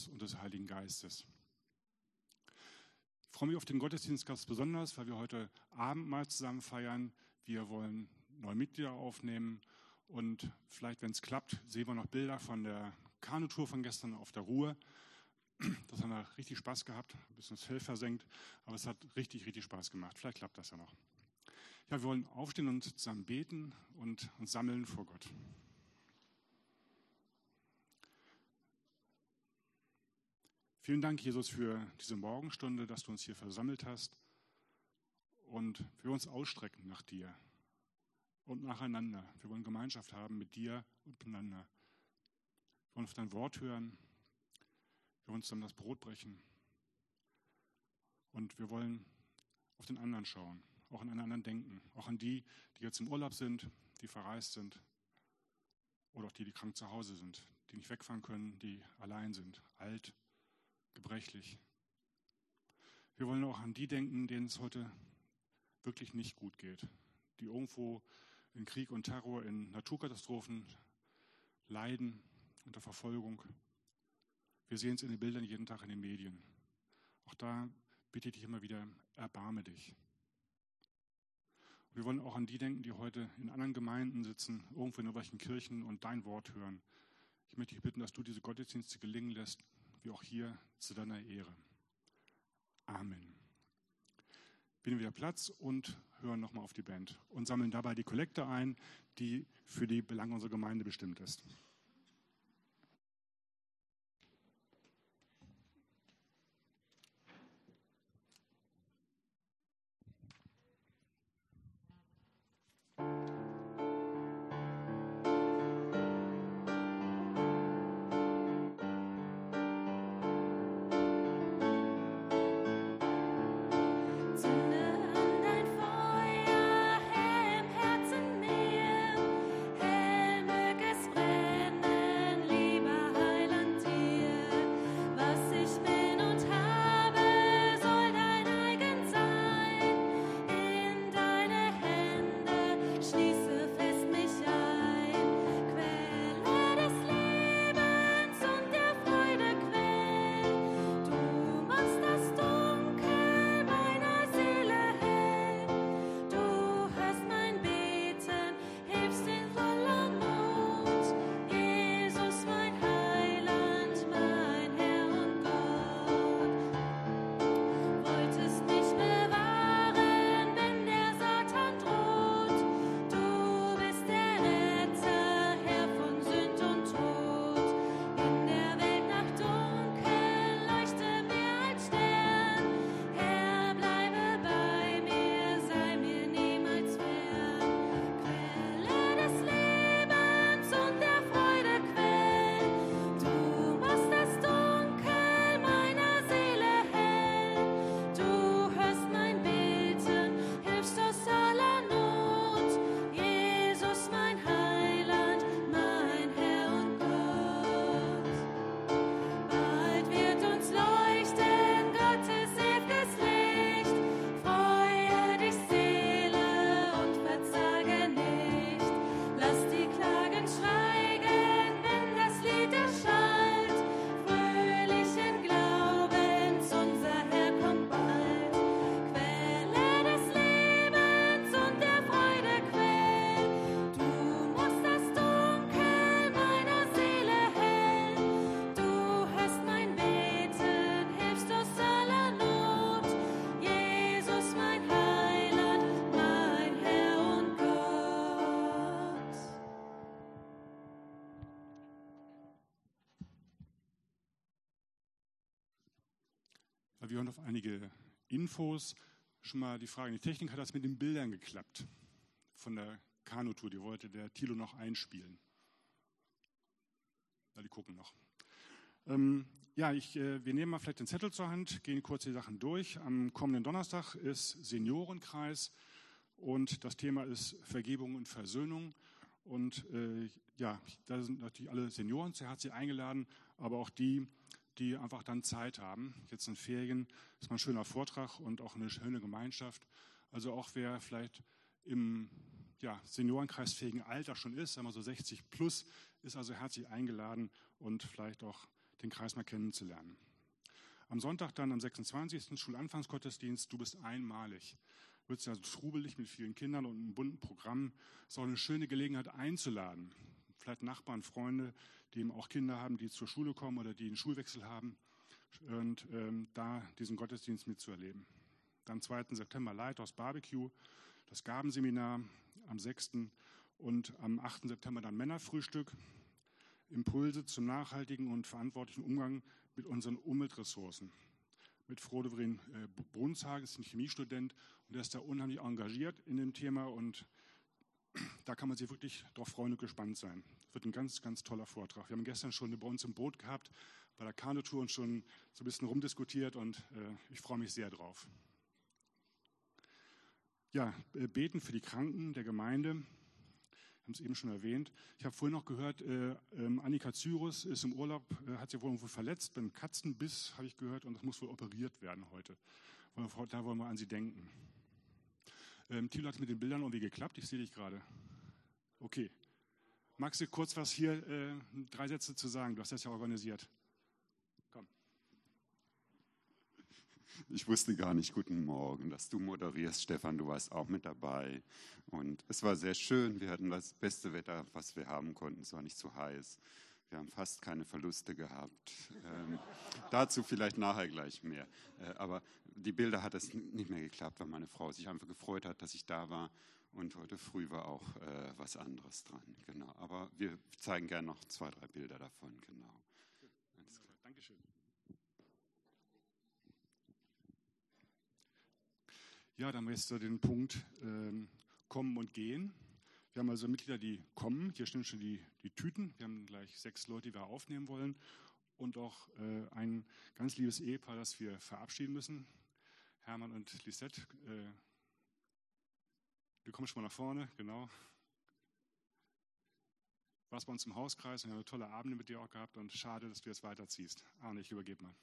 Vaters und des Heiligen Geistes. Ich freue mich auf den Gottesdienst ganz besonders, weil wir heute Abend mal zusammen feiern. Wir wollen neue Mitglieder aufnehmen und vielleicht, wenn es klappt, sehen wir noch Bilder von der Kanutour von gestern auf der Ruhr. Das haben wir richtig Spaß gehabt, ein bisschen das Fell versenkt, aber es hat richtig, richtig Spaß gemacht. Vielleicht klappt das ja noch. Ja, wir wollen aufstehen und zusammen beten und uns sammeln vor Gott. Vielen Dank, Jesus, für diese Morgenstunde, dass du uns hier versammelt hast und wir uns ausstrecken nach dir und nacheinander. Wir wollen Gemeinschaft haben mit dir und miteinander. Wir wollen auf dein Wort hören, wir wollen zusammen das Brot brechen und wir wollen auf den anderen schauen, auch an einen anderen denken, auch an die, die jetzt im Urlaub sind, die verreist sind oder auch die krank zu Hause sind, die nicht wegfahren können, die allein sind, alt, gebrechlich. Wir wollen auch an die denken, denen es heute wirklich nicht gut geht, die irgendwo in Krieg und Terror, in Naturkatastrophen leiden, unter Verfolgung. Wir sehen es in den Bildern jeden Tag in den Medien. Auch da bitte ich dich immer wieder, erbarme dich. Wir wollen auch an die denken, die heute in anderen Gemeinden sitzen, irgendwo in irgendwelchen Kirchen und dein Wort hören. Ich möchte dich bitten, dass du diese Gottesdienste gelingen lässt, wie auch hier zu deiner Ehre. Amen. Wir nehmen wieder Platz und hören nochmal auf die Band und sammeln dabei die Kollekte ein, die für die Belange unserer Gemeinde bestimmt ist. Wir hören auf einige Infos. Schon mal die Frage, die Technik, hat das mit den Bildern geklappt von der Kanutour? Die wollte der Thilo noch einspielen. Ja, die gucken noch. Wir nehmen mal vielleicht den Zettel zur Hand, gehen kurz die Sachen durch. Am kommenden Donnerstag ist Seniorenkreis und das Thema ist Vergebung und Versöhnung. Und da sind natürlich alle Senioren sehr herzlich eingeladen, aber auch die einfach dann Zeit haben. Jetzt in Ferien ist mal ein schöner Vortrag und auch eine schöne Gemeinschaft. Also auch wer vielleicht im seniorenkreisfähigen Alter schon ist, sagen wir so 60 plus, ist also herzlich eingeladen und vielleicht auch den Kreis mal kennenzulernen. Am Sonntag dann, am 26. Schulanfangsgottesdienst, du bist einmalig. Wird es ja so trubelig mit vielen Kindern und einem bunten Programm. Es ist auch eine schöne Gelegenheit einzuladen. Vielleicht Nachbarn, Freunde, die eben auch Kinder haben, die zur Schule kommen oder die einen Schulwechsel haben und da diesen Gottesdienst mitzuerleben. Dann 2. September Lighthouse Barbecue, das Gabenseminar am 6. und am 8. September dann Männerfrühstück. Impulse zum nachhaltigen und verantwortlichen Umgang mit unseren Umweltressourcen. Mit Frodewrin Brunshage, ist ein Chemiestudent und der ist da unheimlich engagiert in dem Thema und da kann man sich wirklich darauf freuen und gespannt sein. Das wird ein ganz, ganz toller Vortrag. Wir haben gestern schon bei uns im Boot gehabt, bei der Kanutour und schon so ein bisschen rumdiskutiert und ich freue mich sehr drauf. Ja, beten für die Kranken der Gemeinde. Wir haben es eben schon erwähnt. Ich habe vorhin noch gehört, Annika Cyrus ist im Urlaub, hat sich wohl irgendwo verletzt, beim Katzenbiss, habe ich gehört, und das muss wohl operiert werden heute. Da wollen wir an sie denken. Thilo, hat es mit den Bildern irgendwie geklappt? Ich sehe dich gerade. Okay. Magst du kurz was hier, 3 Sätze zu sagen? Du hast das ja organisiert. Komm. Ich wusste gar nicht, guten Morgen, dass du moderierst, Stefan, du warst auch mit dabei. Und es war sehr schön, wir hatten das beste Wetter, was wir haben konnten, es war nicht zu heiß. Wir haben fast keine Verluste gehabt. Dazu vielleicht nachher gleich mehr. Aber die Bilder hat es nicht mehr geklappt, weil meine Frau sich einfach gefreut hat, dass ich da war. Und heute früh war auch was anderes dran. Genau. Aber wir zeigen gerne noch 2, 3 Bilder davon. Genau. Alles klar. Dankeschön. Ja, dann haben wir jetzt den Punkt Kommen und Gehen. Wir haben also Mitglieder, die kommen. Hier stehen schon die Tüten. Wir haben gleich 6 Leute, die wir aufnehmen wollen. Und auch ein ganz liebes Ehepaar, das wir verabschieden müssen. Hermann und Lisette. Wir kommen schon mal nach vorne, genau. Warst bei uns im Hauskreis und wir haben tolle Abende mit dir auch gehabt. Und schade, dass du jetzt weiterziehst. Arne, ich übergebe mal.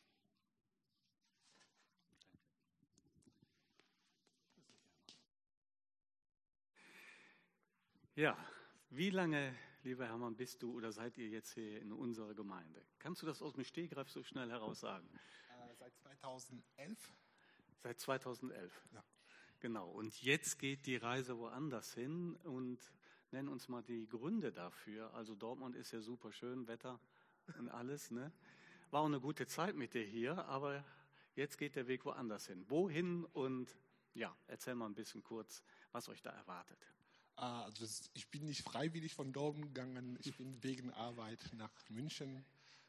Ja, wie lange, lieber Hermann, bist du oder seid ihr jetzt hier in unserer Gemeinde? Kannst du das aus dem Stegreif so schnell heraus sagen? Seit 2011. Seit 2011? Ja. Genau, und jetzt geht die Reise woanders hin und nenn uns mal die Gründe dafür. Also Dortmund ist ja super schön, Wetter und alles, ne? War auch eine gute Zeit mit dir hier, aber jetzt geht der Weg woanders hin. Wohin? Und ja, erzähl mal ein bisschen kurz, was euch da erwartet. Also ich bin nicht freiwillig von Dortmund gegangen, ich bin wegen Arbeit nach München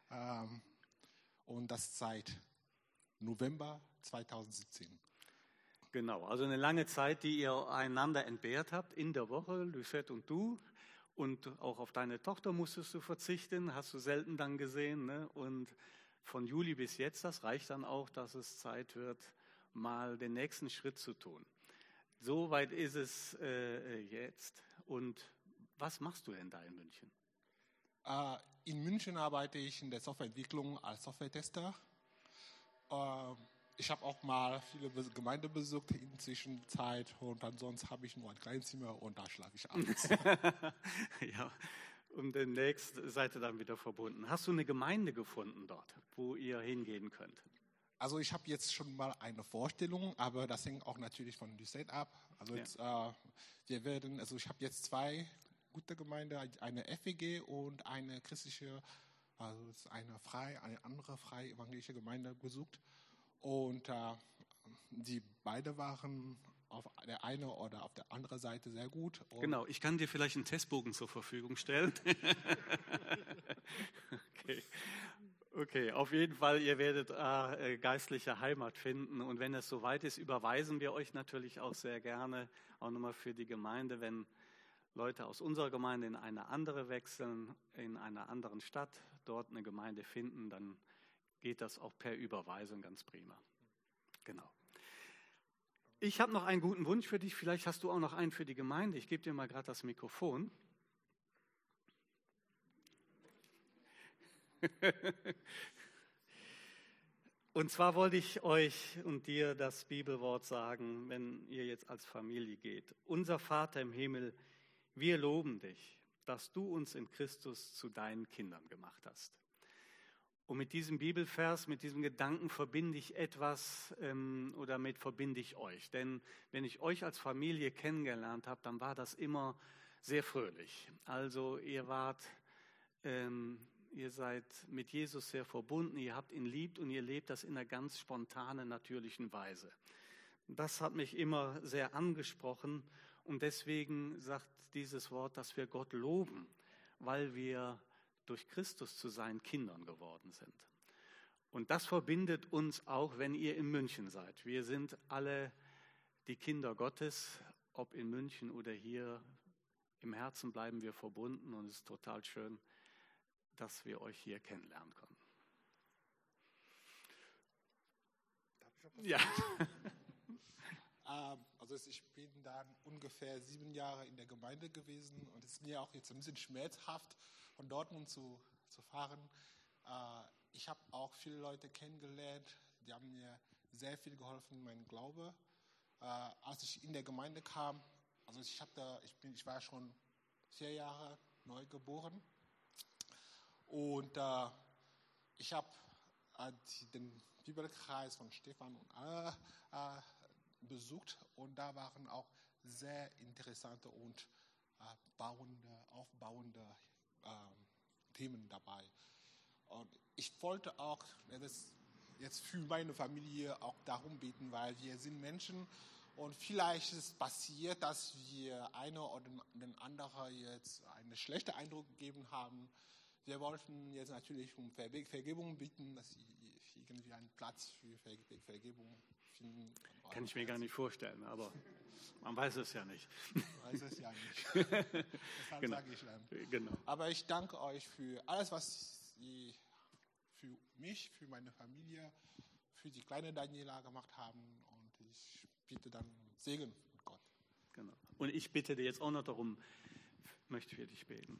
und das seit November 2017. Genau, also eine lange Zeit, die ihr einander entbehrt habt in der Woche, Lucette und du. Und auch auf deine Tochter musstest du verzichten, hast du selten dann gesehen. Ne? Und von Juli bis jetzt, das reicht dann auch, dass es Zeit wird, mal den nächsten Schritt zu tun. So weit ist es jetzt. Und was machst du denn da in München? In München arbeite ich in der Softwareentwicklung als Software-Tester. Ich habe auch mal viele Gemeinden besucht in der Zwischenzeit und ansonsten habe ich nur ein Kleinzimmer und da schlafe ich abends. Ja, und demnächst seid ihr dann wieder verbunden. Hast du eine Gemeinde gefunden dort, wo ihr hingehen könnt? Also ich habe jetzt schon mal eine Vorstellung, aber das hängt auch natürlich von Lucette ab. Also jetzt, ich habe jetzt 2 gute Gemeinden, eine FEG und eine christliche, also eine andere freie evangelische Gemeinde besucht. Und die beide waren auf der einen oder auf der anderen Seite sehr gut. Und genau, ich kann dir vielleicht einen Testbogen zur Verfügung stellen. Okay, auf jeden Fall, ihr werdet geistliche Heimat finden. Und wenn es soweit ist, überweisen wir euch natürlich auch sehr gerne, auch nochmal für die Gemeinde, wenn Leute aus unserer Gemeinde in eine andere wechseln, in einer anderen Stadt, dort eine Gemeinde finden, dann geht das auch per Überweisung ganz prima. Genau. Ich habe noch einen guten Wunsch für dich. Vielleicht hast du auch noch einen für die Gemeinde. Ich gebe dir mal gerade das Mikrofon. Und zwar wollte ich euch und dir das Bibelwort sagen, wenn ihr jetzt als Familie geht. Unser Vater im Himmel, wir loben dich, dass du uns in Christus zu deinen Kindern gemacht hast. Und mit diesem Bibelvers, mit diesem Gedanken verbinde ich etwas oder damit verbinde ich euch. Denn wenn ich euch als Familie kennengelernt habe, dann war das immer sehr fröhlich. Also ihr seid mit Jesus sehr verbunden, ihr habt ihn lieb und ihr lebt das in einer ganz spontanen, natürlichen Weise. Das hat mich immer sehr angesprochen und deswegen sagt dieses Wort, dass wir Gott loben, weil wir durch Christus zu seinen Kindern geworden sind. Und das verbindet uns auch, wenn ihr in München seid. Wir sind alle die Kinder Gottes, ob in München oder hier. Im Herzen bleiben wir verbunden und es ist total schön, dass wir euch hier kennenlernen konnten. Ja. Also ich bin dann ungefähr 7 Jahre in der Gemeinde gewesen und es ist mir auch jetzt ein bisschen schmerzhaft, von Dortmund zu fahren. Ich habe auch viele Leute kennengelernt, die haben mir sehr viel geholfen, mein Glaube. Als ich in der Gemeinde kam, also ich war schon 4 Jahre neu geboren und ich habe den Bibelkreis von Stefan und Anna besucht und da waren auch sehr interessante und aufbauende Themen dabei. Und ich wollte auch jetzt für meine Familie auch darum beten, weil wir sind Menschen und vielleicht ist es passiert, dass wir einer oder den anderen jetzt einen schlechten Eindruck gegeben haben. Wir wollten jetzt natürlich um Vergebung bitten, dass sie irgendwie einen Platz für Vergebung finden. Kann ich mir gar nicht vorstellen, aber man weiß es ja nicht. Weiß es ja nicht. Deshalb Genau. sage ich dann. Genau. Aber ich danke euch für alles, was ihr für mich, für meine Familie, für die kleine Daniela gemacht haben. Und ich bitte dann Segen mit Gott. Genau. Und ich bitte dir jetzt auch noch darum, möchte für dich beten.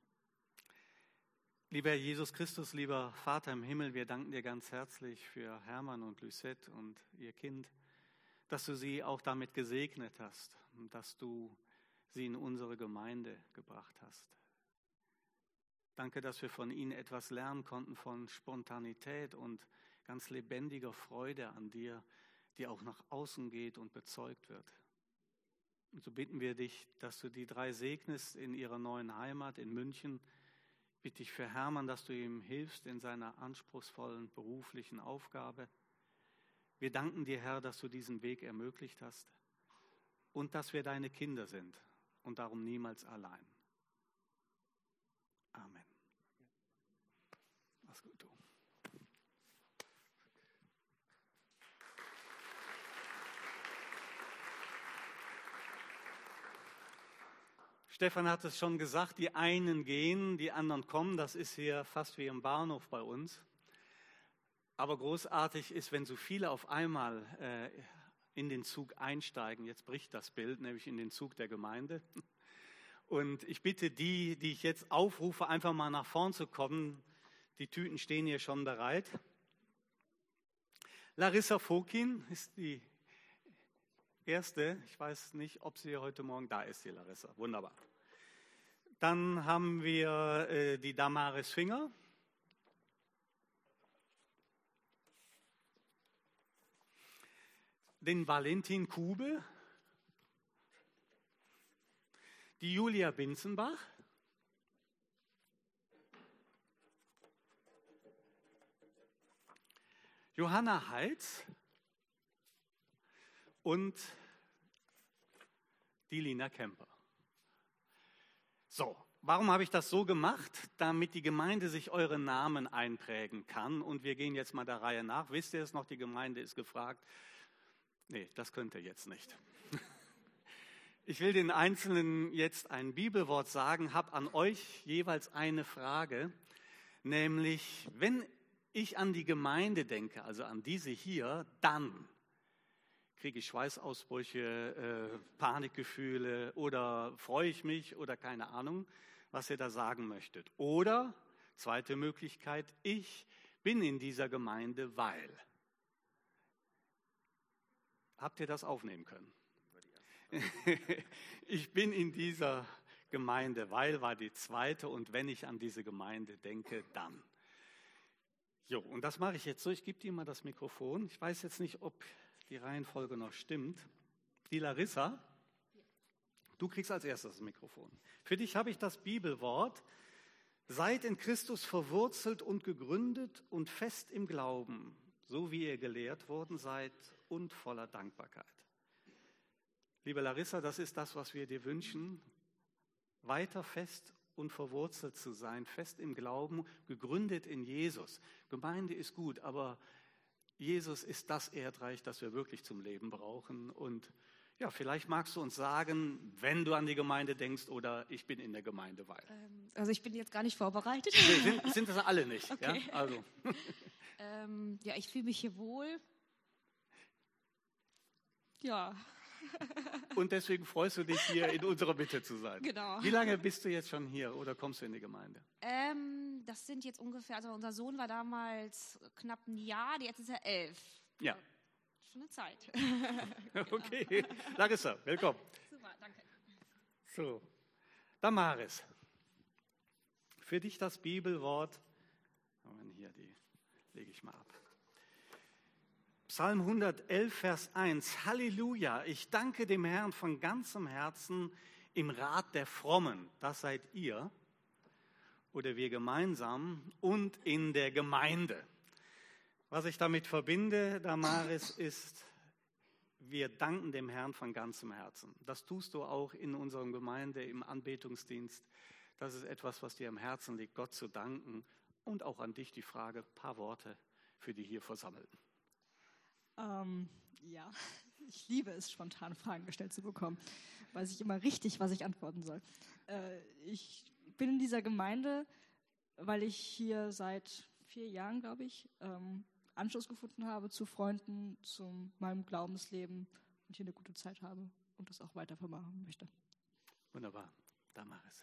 Lieber Herr Jesus Christus, lieber Vater im Himmel, wir danken dir ganz herzlich für Hermann und Lucette und ihr Kind, dass du sie auch damit gesegnet hast und dass du sie in unsere Gemeinde gebracht hast. Danke, dass wir von ihnen etwas lernen konnten von Spontanität und ganz lebendiger Freude an dir, die auch nach außen geht und bezeugt wird. Und so bitten wir dich, dass du die 3 segnest in ihrer neuen Heimat in München. Bitte ich für Hermann, dass du ihm hilfst in seiner anspruchsvollen beruflichen Aufgabe. Wir danken dir, Herr, dass du diesen Weg ermöglicht hast und dass wir deine Kinder sind und darum niemals allein. Amen. Mach's gut, du. Stefan hat es schon gesagt, die einen gehen, die anderen kommen. Das ist hier fast wie im Bahnhof bei uns. Aber großartig ist, wenn so viele auf einmal in den Zug einsteigen. Jetzt bricht das Bild, nämlich in den Zug der Gemeinde. Und ich bitte die ich jetzt aufrufe, einfach mal nach vorn zu kommen. Die Tüten stehen hier schon bereit. Larissa Fokin ist die erste. Ich weiß nicht, ob sie heute Morgen da ist, die Larissa. Wunderbar. Dann haben wir die Damaris Finger. Den Valentin Kube. Die Julia Binzenbach. Johanna Heitz. Und die Lina Kemper. So, warum habe ich das so gemacht? Damit die Gemeinde sich eure Namen einprägen kann. Und wir gehen jetzt mal der Reihe nach. Wisst ihr es noch, die Gemeinde ist gefragt? Nee, das könnt ihr jetzt nicht. Ich will den Einzelnen jetzt ein Bibelwort sagen, habe an euch jeweils eine Frage, nämlich, wenn ich an die Gemeinde denke, also an diese hier, dann kriege ich Schweißausbrüche, Panikgefühle oder freue ich mich oder keine Ahnung, was ihr da sagen möchtet. Oder, zweite Möglichkeit, ich bin in dieser Gemeinde, weil. Habt ihr das aufnehmen können? Ich bin in dieser Gemeinde, weil war die zweite und wenn ich an diese Gemeinde denke, dann. Jo, und das mache ich jetzt so. Ich gebe dir mal das Mikrofon. Ich weiß jetzt nicht, ob die Reihenfolge noch stimmt. Die Larissa, du kriegst als erstes das Mikrofon. Für dich habe ich das Bibelwort: Seid in Christus verwurzelt und gegründet und fest im Glauben, so wie ihr gelehrt worden seid und voller Dankbarkeit. Liebe Larissa, das ist das, was wir dir wünschen, weiter fest und verwurzelt zu sein, fest im Glauben, gegründet in Jesus. Gemeinde ist gut, aber Jesus ist das Erdreich, das wir wirklich zum Leben brauchen. Und ja, vielleicht magst du uns sagen, wenn du an die Gemeinde denkst oder ich bin in der Gemeinde, weil. Also ich bin jetzt gar nicht vorbereitet. Nee, sind das alle nicht. Okay. Ja, also. Ja, ich fühle mich hier wohl. Ja. Und deswegen freust du dich, hier in unserer Mitte zu sein. Genau. Wie lange bist du jetzt schon hier oder kommst du in die Gemeinde? Das sind jetzt ungefähr, also unser Sohn war damals knapp ein Jahr, jetzt ist er 11. Ja. Schon eine Zeit. Okay, Larissa, willkommen. Super, danke. So, Damaris, für dich das Bibelwort, hier, die lege ich mal ab. Psalm 111, Vers 1, Halleluja, ich danke dem Herrn von ganzem Herzen im Rat der Frommen, das seid ihr, oder wir gemeinsam, und in der Gemeinde. Was ich damit verbinde, Damaris, ist, wir danken dem Herrn von ganzem Herzen. Das tust du auch in unserer Gemeinde im Anbetungsdienst. Das ist etwas, was dir am Herzen liegt, Gott zu danken. Und auch an dich die Frage, ein paar Worte für die hier Versammelten. Ja, ich liebe es, spontan Fragen gestellt zu bekommen. Weiß ich immer richtig, was ich antworten soll. Ich bin in dieser Gemeinde, weil ich hier seit 4 Jahren, glaube ich, Anschluss gefunden habe zu Freunden, zu meinem Glaubensleben und hier eine gute Zeit habe und das auch weiter vermachen möchte. Wunderbar. Damaris.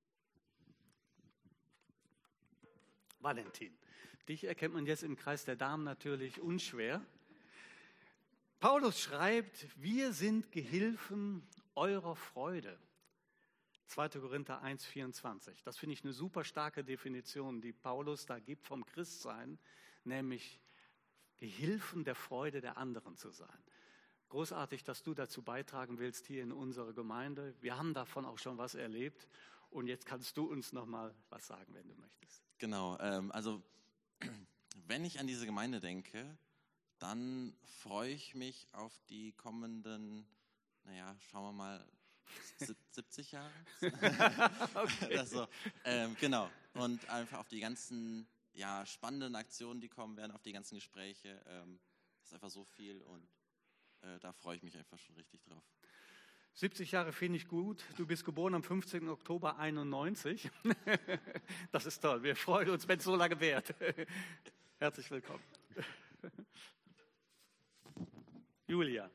Valentin. Dich erkennt man jetzt im Kreis der Damen natürlich unschwer. Paulus schreibt, wir sind Gehilfen eurer Freude. 2. Korinther 1,24. Das finde ich eine super starke Definition, die Paulus da gibt vom Christsein, nämlich Gehilfen der Freude der anderen zu sein. Großartig, dass du dazu beitragen willst hier in unserer Gemeinde. Wir haben davon auch schon was erlebt und jetzt kannst du uns noch mal was sagen, wenn du möchtest. Genau, also wenn ich an diese Gemeinde denke, dann freue ich mich auf die kommenden, schauen wir mal, 70 Jahre. Okay. Also, genau, und einfach auf die ganzen spannenden Aktionen, die kommen werden, auf die ganzen Gespräche. Das ist einfach so viel und da freue ich mich einfach schon richtig drauf. 70 Jahre finde ich gut. Du bist geboren am 15. Oktober 91. Das ist toll. Wir freuen uns, wenn es so lange währt. Herzlich willkommen. Julia.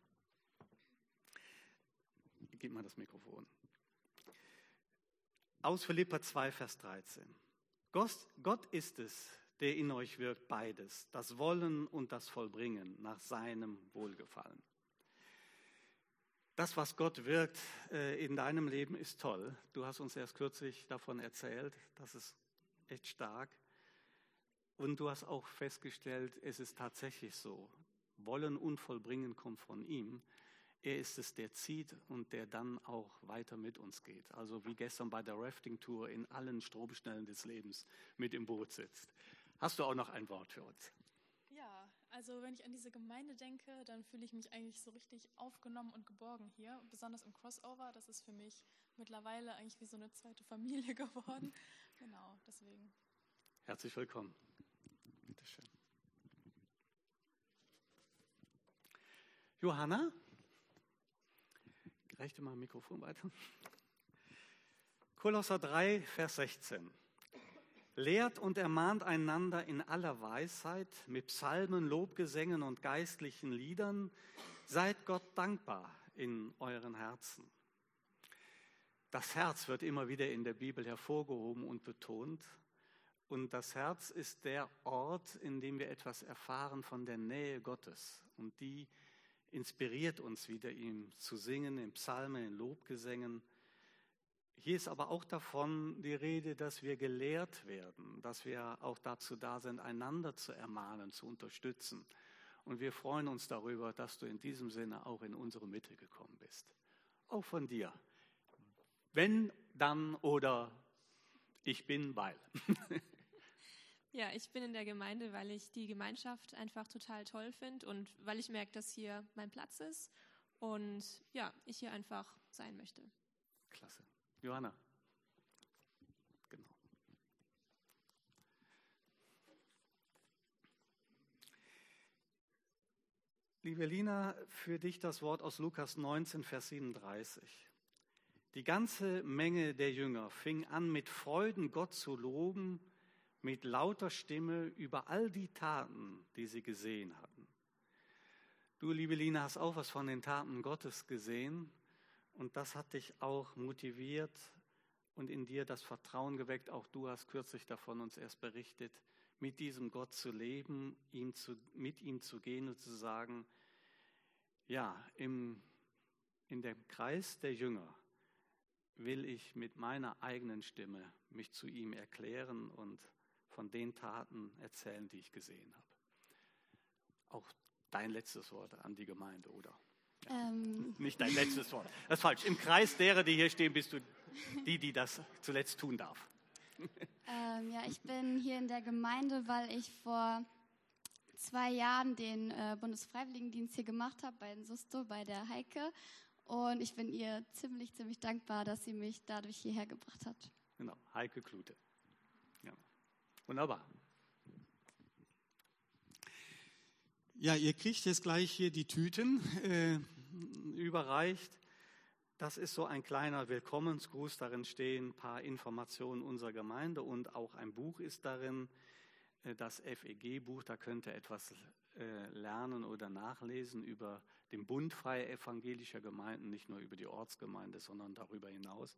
Gib mal das Mikrofon. Aus Philipper 2, Vers 13. Gott ist es, der in euch wirkt beides, das Wollen und das Vollbringen nach seinem Wohlgefallen. Das, was Gott wirkt in deinem Leben, ist toll. Du hast uns erst kürzlich davon erzählt. Das ist echt stark. Und du hast auch festgestellt, es ist tatsächlich so. Wollen und Vollbringen kommt von ihm. Er ist es, der zieht und der dann auch weiter mit uns geht. Also wie gestern bei der Rafting-Tour in allen Stromschnellen des Lebens mit im Boot sitzt. Hast du auch noch ein Wort für uns? Ja, also wenn ich an diese Gemeinde denke, dann fühle ich mich eigentlich so richtig aufgenommen und geborgen hier. Besonders im Crossover, das ist für mich mittlerweile eigentlich wie so eine zweite Familie geworden. Genau, deswegen. Herzlich willkommen. Bitte schön. Johanna? Reicht mal ein Mikrofon weiter. Kolosser 3, Vers 16. Lehrt und ermahnt einander in aller Weisheit mit Psalmen, Lobgesängen und geistlichen Liedern. Seid Gott dankbar in euren Herzen. Das Herz wird immer wieder in der Bibel hervorgehoben und betont. Und das Herz ist der Ort, in dem wir etwas erfahren von der Nähe Gottes. Und die inspiriert uns wieder, ihm zu singen, in Psalmen, in Lobgesängen, Hier ist aber auch davon die Rede, dass wir gelehrt werden, dass wir auch dazu da sind, einander zu ermahnen, zu unterstützen. Und wir freuen uns darüber, dass du in diesem Sinne auch in unsere Mitte gekommen bist. Auch von dir. Wenn, dann oder ich bin, weil. Ja, ich bin in der Gemeinde, weil ich die Gemeinschaft einfach total toll finde und weil ich merke, dass hier mein Platz ist und ja, ich hier einfach sein möchte. Klasse. Johanna. Genau. Liebe Lina, für dich das Wort aus Lukas 19, Vers 37. Die ganze Menge der Jünger fing an, mit Freuden Gott zu loben, mit lauter Stimme über all die Taten, die sie gesehen hatten. Du, liebe Lina, hast auch was von den Taten Gottes gesehen und das hat dich auch motiviert und in dir das Vertrauen geweckt. Auch du hast kürzlich davon uns erst berichtet, mit diesem Gott zu leben, mit ihm zu gehen und zu sagen, ja, in dem Kreis der Jünger will ich mit meiner eigenen Stimme mich zu ihm erklären und von den Taten erzählen, die ich gesehen habe. Auch dein letztes Wort an die Gemeinde, oder? Ja. Nicht dein letztes Wort. Das ist falsch. Im Kreis derer, die hier stehen, bist du die das zuletzt tun darf. Ja, ich bin hier in der Gemeinde, weil ich vor 2 Jahren den Bundesfreiwilligendienst hier gemacht habe bei den Susto, bei der Heike. Und ich bin ihr ziemlich dankbar, dass sie mich dadurch hierher gebracht hat. Genau, Heike Klute. Ja. Wunderbar. Ja, ihr kriegt jetzt gleich hier die Tüten überreicht. Das ist so ein kleiner Willkommensgruß. Darin stehen ein paar Informationen unserer Gemeinde und auch ein Buch ist darin, das FEG-Buch. Da könnt ihr etwas lernen oder nachlesen über den Bund freier evangelischer Gemeinden, nicht nur über die Ortsgemeinde, sondern darüber hinaus.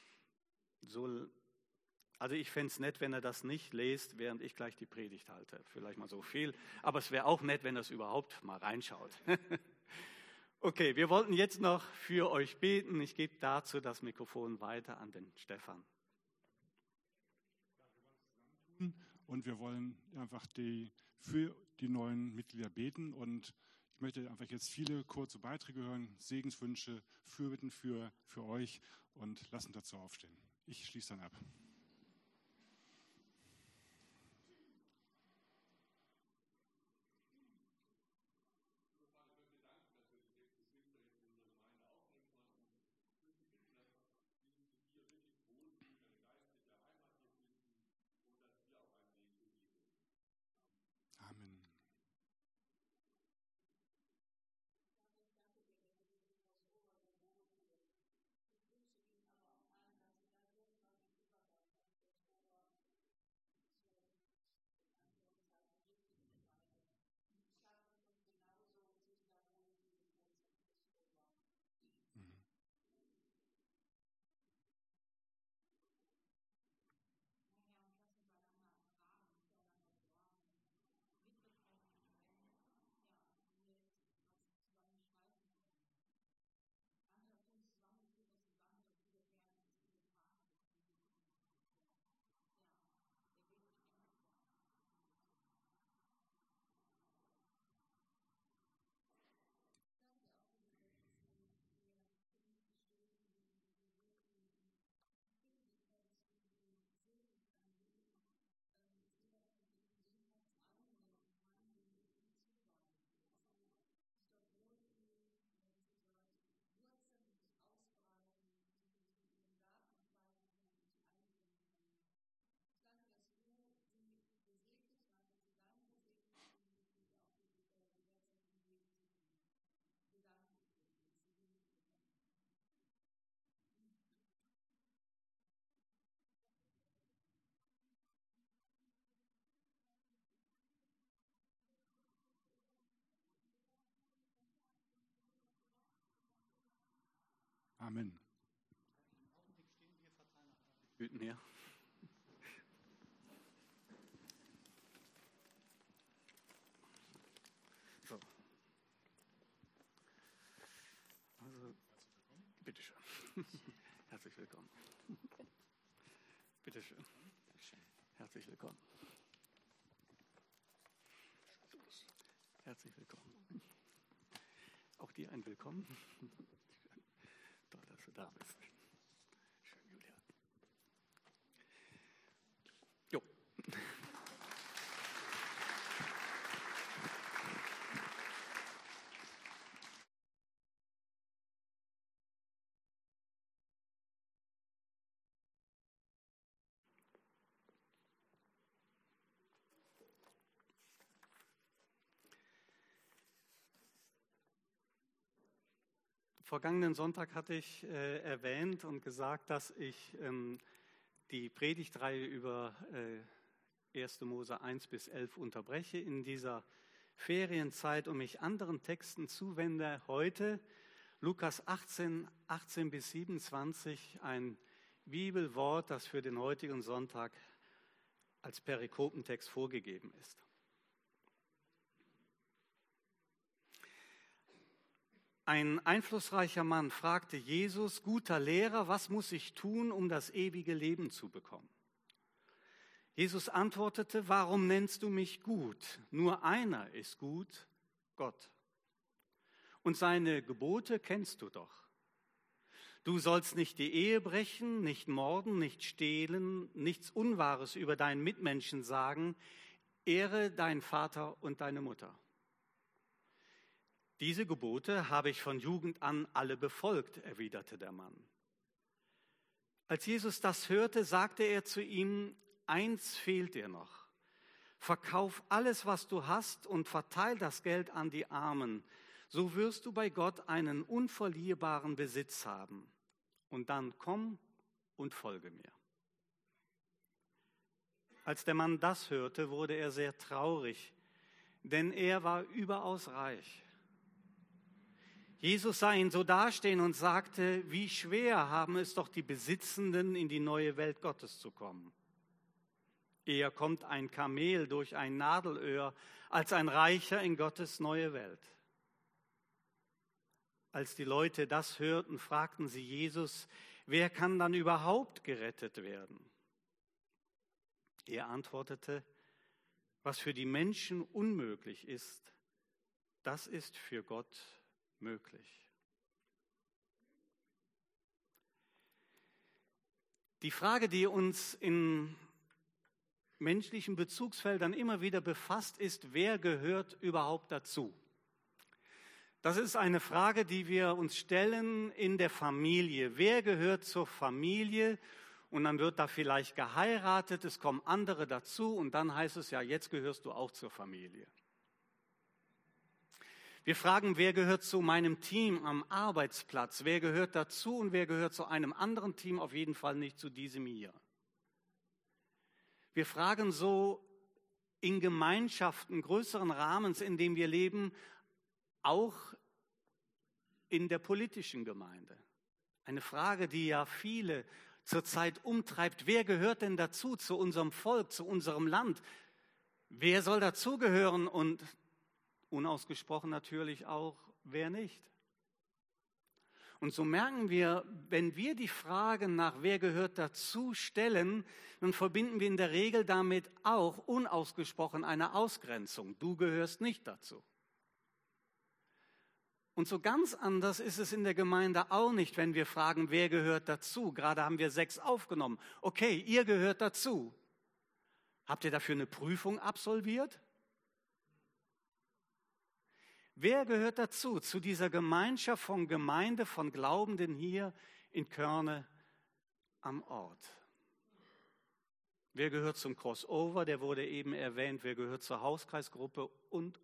Also ich fände es nett, wenn ihr das nicht lest, während ich gleich die Predigt halte. Vielleicht mal so viel. Aber es wäre auch nett, wenn ihr es überhaupt mal reinschaut. Okay, wir wollten jetzt noch für euch beten. Ich gebe dazu das Mikrofon weiter an den Stefan. Und wir wollen einfach für die neuen Mitglieder beten. Und ich möchte einfach jetzt viele kurze Beiträge hören, Segenswünsche, Fürbitten für euch und lassen dazu aufstehen. Ich schließe dann ab. Amen. Amen. Bitten her. So. Also, bitteschön. Herzlich willkommen. Herzlich willkommen. Herzlich willkommen. Auch dir ein Willkommen. Toll, dass du da bist. Schön, Julia. Jo. Vergangenen Sonntag hatte ich erwähnt und gesagt, dass ich die Predigtreihe über 1. Mose 1 bis 11 unterbreche in dieser Ferienzeit und mich anderen Texten zuwende. Heute Lukas 18, 18 bis 27, ein Bibelwort, das für den heutigen Sonntag als Perikopentext vorgegeben ist. Ein einflussreicher Mann fragte Jesus: Guter Lehrer, was muss ich tun, um das ewige Leben zu bekommen? Jesus antwortete: Warum nennst du mich gut? Nur einer ist gut, Gott. Und seine Gebote kennst du doch. Du sollst nicht die Ehe brechen, nicht morden, nicht stehlen, nichts Unwahres über deinen Mitmenschen sagen. Ehre deinen Vater und deine Mutter. Diese Gebote habe ich von Jugend an alle befolgt, erwiderte der Mann. Als Jesus das hörte, sagte er zu ihm: Eins fehlt dir noch. Verkauf alles, was du hast, und verteil das Geld an die Armen. So wirst du bei Gott einen unverlierbaren Besitz haben. Und dann komm und folge mir. Als der Mann das hörte, wurde er sehr traurig, denn er war überaus reich. Jesus sah ihn so dastehen und sagte: Wie schwer haben es doch die Besitzenden, in die neue Welt Gottes zu kommen. Eher kommt ein Kamel durch ein Nadelöhr, als ein Reicher in Gottes neue Welt. Als die Leute das hörten, fragten sie Jesus: Wer kann dann überhaupt gerettet werden? Er antwortete: Was für die Menschen unmöglich ist, das ist für Gott möglich. Die Frage, die uns in menschlichen Bezugsfeldern immer wieder befasst, ist: Wer gehört überhaupt dazu? Das ist eine Frage, die wir uns stellen in der Familie. Wer gehört zur Familie? Und dann wird da vielleicht geheiratet, es kommen andere dazu und dann heißt es: Ja, jetzt gehörst du auch zur Familie. Wir fragen, wer gehört zu meinem Team am Arbeitsplatz? Wer gehört dazu und wer gehört zu einem anderen Team? Auf jeden Fall nicht zu diesem hier. Wir fragen so in Gemeinschaften größeren Rahmens, in dem wir leben, auch in der politischen Gemeinde. Eine Frage, die ja viele zurzeit umtreibt: Wer gehört denn dazu, zu unserem Volk, zu unserem Land? Wer soll dazugehören und unausgesprochen natürlich auch, wer nicht? Und so merken wir, wenn wir die Frage nach wer gehört dazu stellen, dann verbinden wir in der Regel damit auch unausgesprochen eine Ausgrenzung. Du gehörst nicht dazu. Und so ganz anders ist es in der Gemeinde auch nicht, wenn wir fragen, wer gehört dazu. Gerade haben wir 6 aufgenommen. Okay, ihr gehört dazu. Habt ihr dafür eine Prüfung absolviert? Wer gehört dazu, zu dieser Gemeinschaft von Gemeinde, von Glaubenden hier in Körne am Ort? Wer gehört zum Crossover, der wurde eben erwähnt, wer gehört zur Hauskreisgruppe und.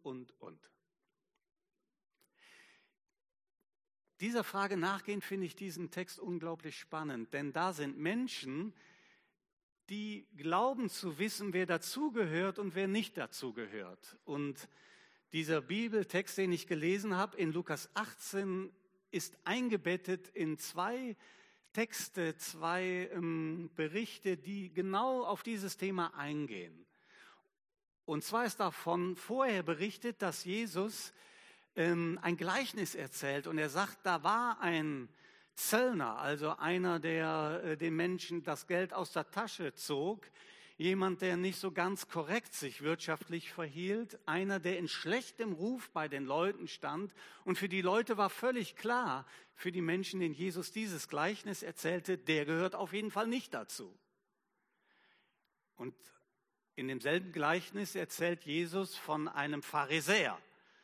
Dieser Frage nachgehend finde ich diesen Text unglaublich spannend, denn da sind Menschen, die glauben zu wissen, wer dazugehört und wer nicht dazugehört. Und dieser Bibeltext, den ich gelesen habe, in Lukas 18, ist eingebettet in 2 Texte, 2 Berichte, die genau auf dieses Thema eingehen. Und zwar ist davon vorher berichtet, dass Jesus ein Gleichnis erzählt und er sagt, da war ein Zöllner, also einer, der den Menschen das Geld aus der Tasche zog. jemand, der nicht so ganz korrekt sich wirtschaftlich verhielt, einer, der in schlechtem Ruf bei den Leuten stand. Und für die Leute war völlig klar, für die Menschen, denen Jesus dieses Gleichnis erzählte, der gehört auf jeden Fall nicht dazu. Und in demselben Gleichnis erzählt Jesus von einem Pharisäer.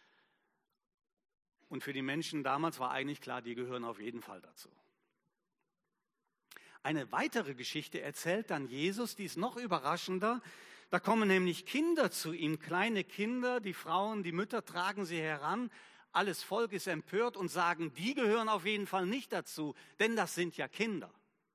Und für die Menschen damals war eigentlich klar, die gehören auf jeden Fall dazu. Eine weitere Geschichte erzählt dann Jesus, die ist noch überraschender. Da kommen nämlich Kinder zu ihm, kleine Kinder, die Frauen, die Mütter tragen sie heran. Alles Volk ist empört und sagen, die gehören auf jeden Fall nicht dazu, denn das sind ja Kinder.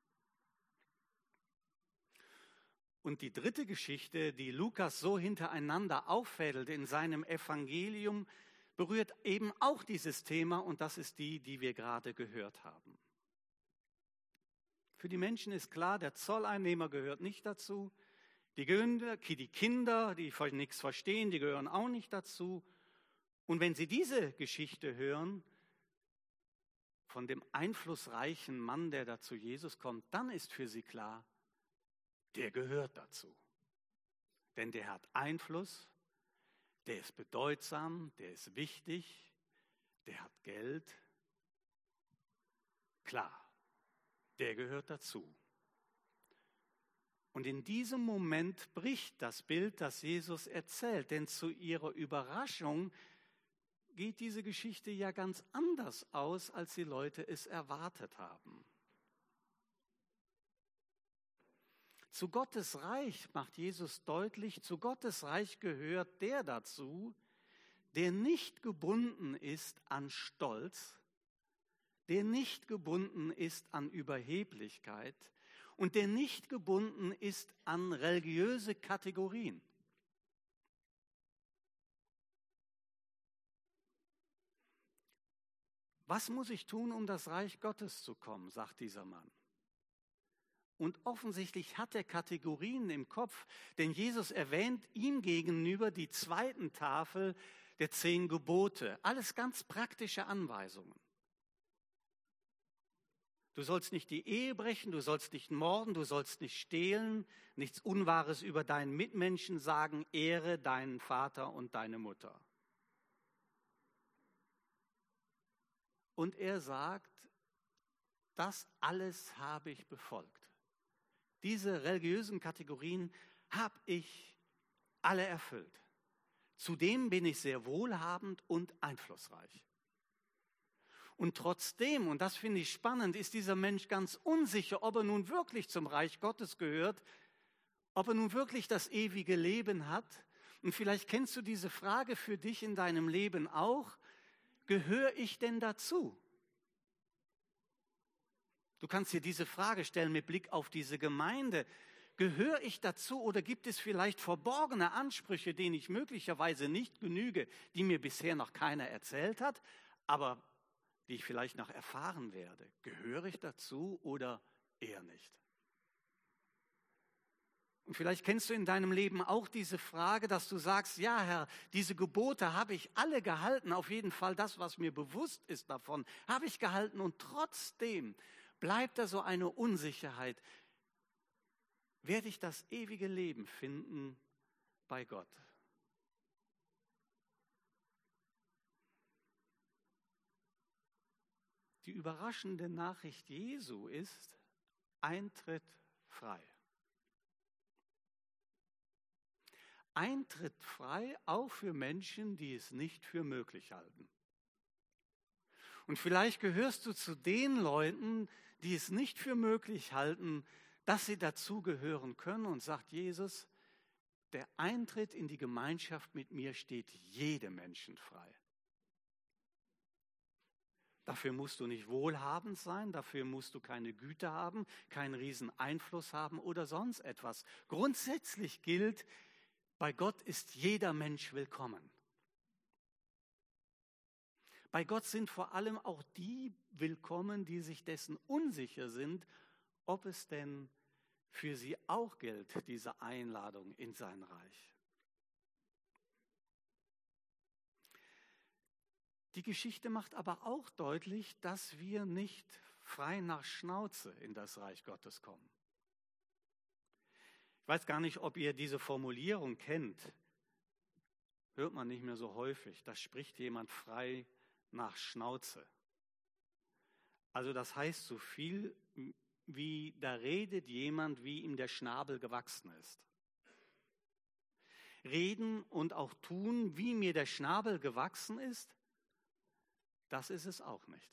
Und die dritte Geschichte, die Lukas so hintereinander auffädelt in seinem Evangelium, berührt eben auch dieses Thema und das ist die, die wir gerade gehört haben. Für die Menschen ist klar, der Zolleinnehmer gehört nicht dazu. Die Kinder, die nichts verstehen, die gehören auch nicht dazu. Und wenn sie diese Geschichte hören, von dem einflussreichen Mann, der da zu Jesus kommt, dann ist für sie klar, der gehört dazu. Denn der hat Einfluss, der ist bedeutsam, der ist wichtig, der hat Geld. Klar. Der gehört dazu. Und in diesem Moment bricht das Bild, das Jesus erzählt, denn zu ihrer Überraschung geht diese Geschichte ja ganz anders aus, als die Leute es erwartet haben. Zu Gottes Reich, macht Jesus deutlich, zu Gottes Reich gehört der dazu, der nicht gebunden ist an Stolz, der nicht gebunden ist an Überheblichkeit und der nicht gebunden ist an religiöse Kategorien. Was muss ich tun, um das Reich Gottes zu kommen, sagt dieser Mann. Und offensichtlich hat er Kategorien im Kopf, denn Jesus erwähnt ihm gegenüber die zweiten Tafel der 10 Gebote. Alles ganz praktische Anweisungen. Du sollst nicht die Ehe brechen, du sollst nicht morden, du sollst nicht stehlen, nichts Unwahres über deinen Mitmenschen sagen, ehre deinen Vater und deine Mutter. Und er sagt, das alles habe ich befolgt. Diese religiösen Kategorien habe ich alle erfüllt. Zudem bin ich sehr wohlhabend und einflussreich. Und trotzdem, und das finde ich spannend, ist dieser Mensch ganz unsicher, ob er nun wirklich zum Reich Gottes gehört, ob er nun wirklich das ewige Leben hat. Und vielleicht kennst du diese Frage für dich in deinem Leben auch. Gehöre ich denn dazu? Du kannst dir diese Frage stellen mit Blick auf diese Gemeinde. Gehöre ich dazu oder gibt es vielleicht verborgene Ansprüche, denen ich möglicherweise nicht genüge, die mir bisher noch keiner erzählt hat, aber die ich vielleicht noch erfahren werde? Gehöre ich dazu oder eher nicht? Und vielleicht kennst du in deinem Leben auch diese Frage, dass du sagst, ja Herr, diese Gebote habe ich alle gehalten, auf jeden Fall das, was mir bewusst ist davon, habe ich gehalten und trotzdem bleibt da so eine Unsicherheit. Werde ich das ewige Leben finden bei Gott? Die überraschende Nachricht Jesu ist Eintritt frei. Eintritt frei auch für Menschen, die es nicht für möglich halten. Und vielleicht gehörst du zu den Leuten, die es nicht für möglich halten, dass sie dazugehören können und sagt Jesus, der Eintritt in die Gemeinschaft mit mir steht jedem Menschen frei. Dafür musst du nicht wohlhabend sein, dafür musst du keine Güte haben, keinen riesen Einfluss haben oder sonst etwas. Grundsätzlich gilt, bei Gott ist jeder Mensch willkommen. Bei Gott sind vor allem auch die willkommen, die sich dessen unsicher sind, ob es denn für sie auch gilt, diese Einladung in sein Reich. Die Geschichte macht aber auch deutlich, dass wir nicht frei nach Schnauze in das Reich Gottes kommen. Ich weiß gar nicht, ob ihr diese Formulierung kennt. Hört man nicht mehr so häufig. Da spricht jemand frei nach Schnauze. Also das heißt so viel wie, da redet jemand, wie ihm der Schnabel gewachsen ist. Reden und auch tun, wie mir der Schnabel gewachsen ist, das ist es auch nicht.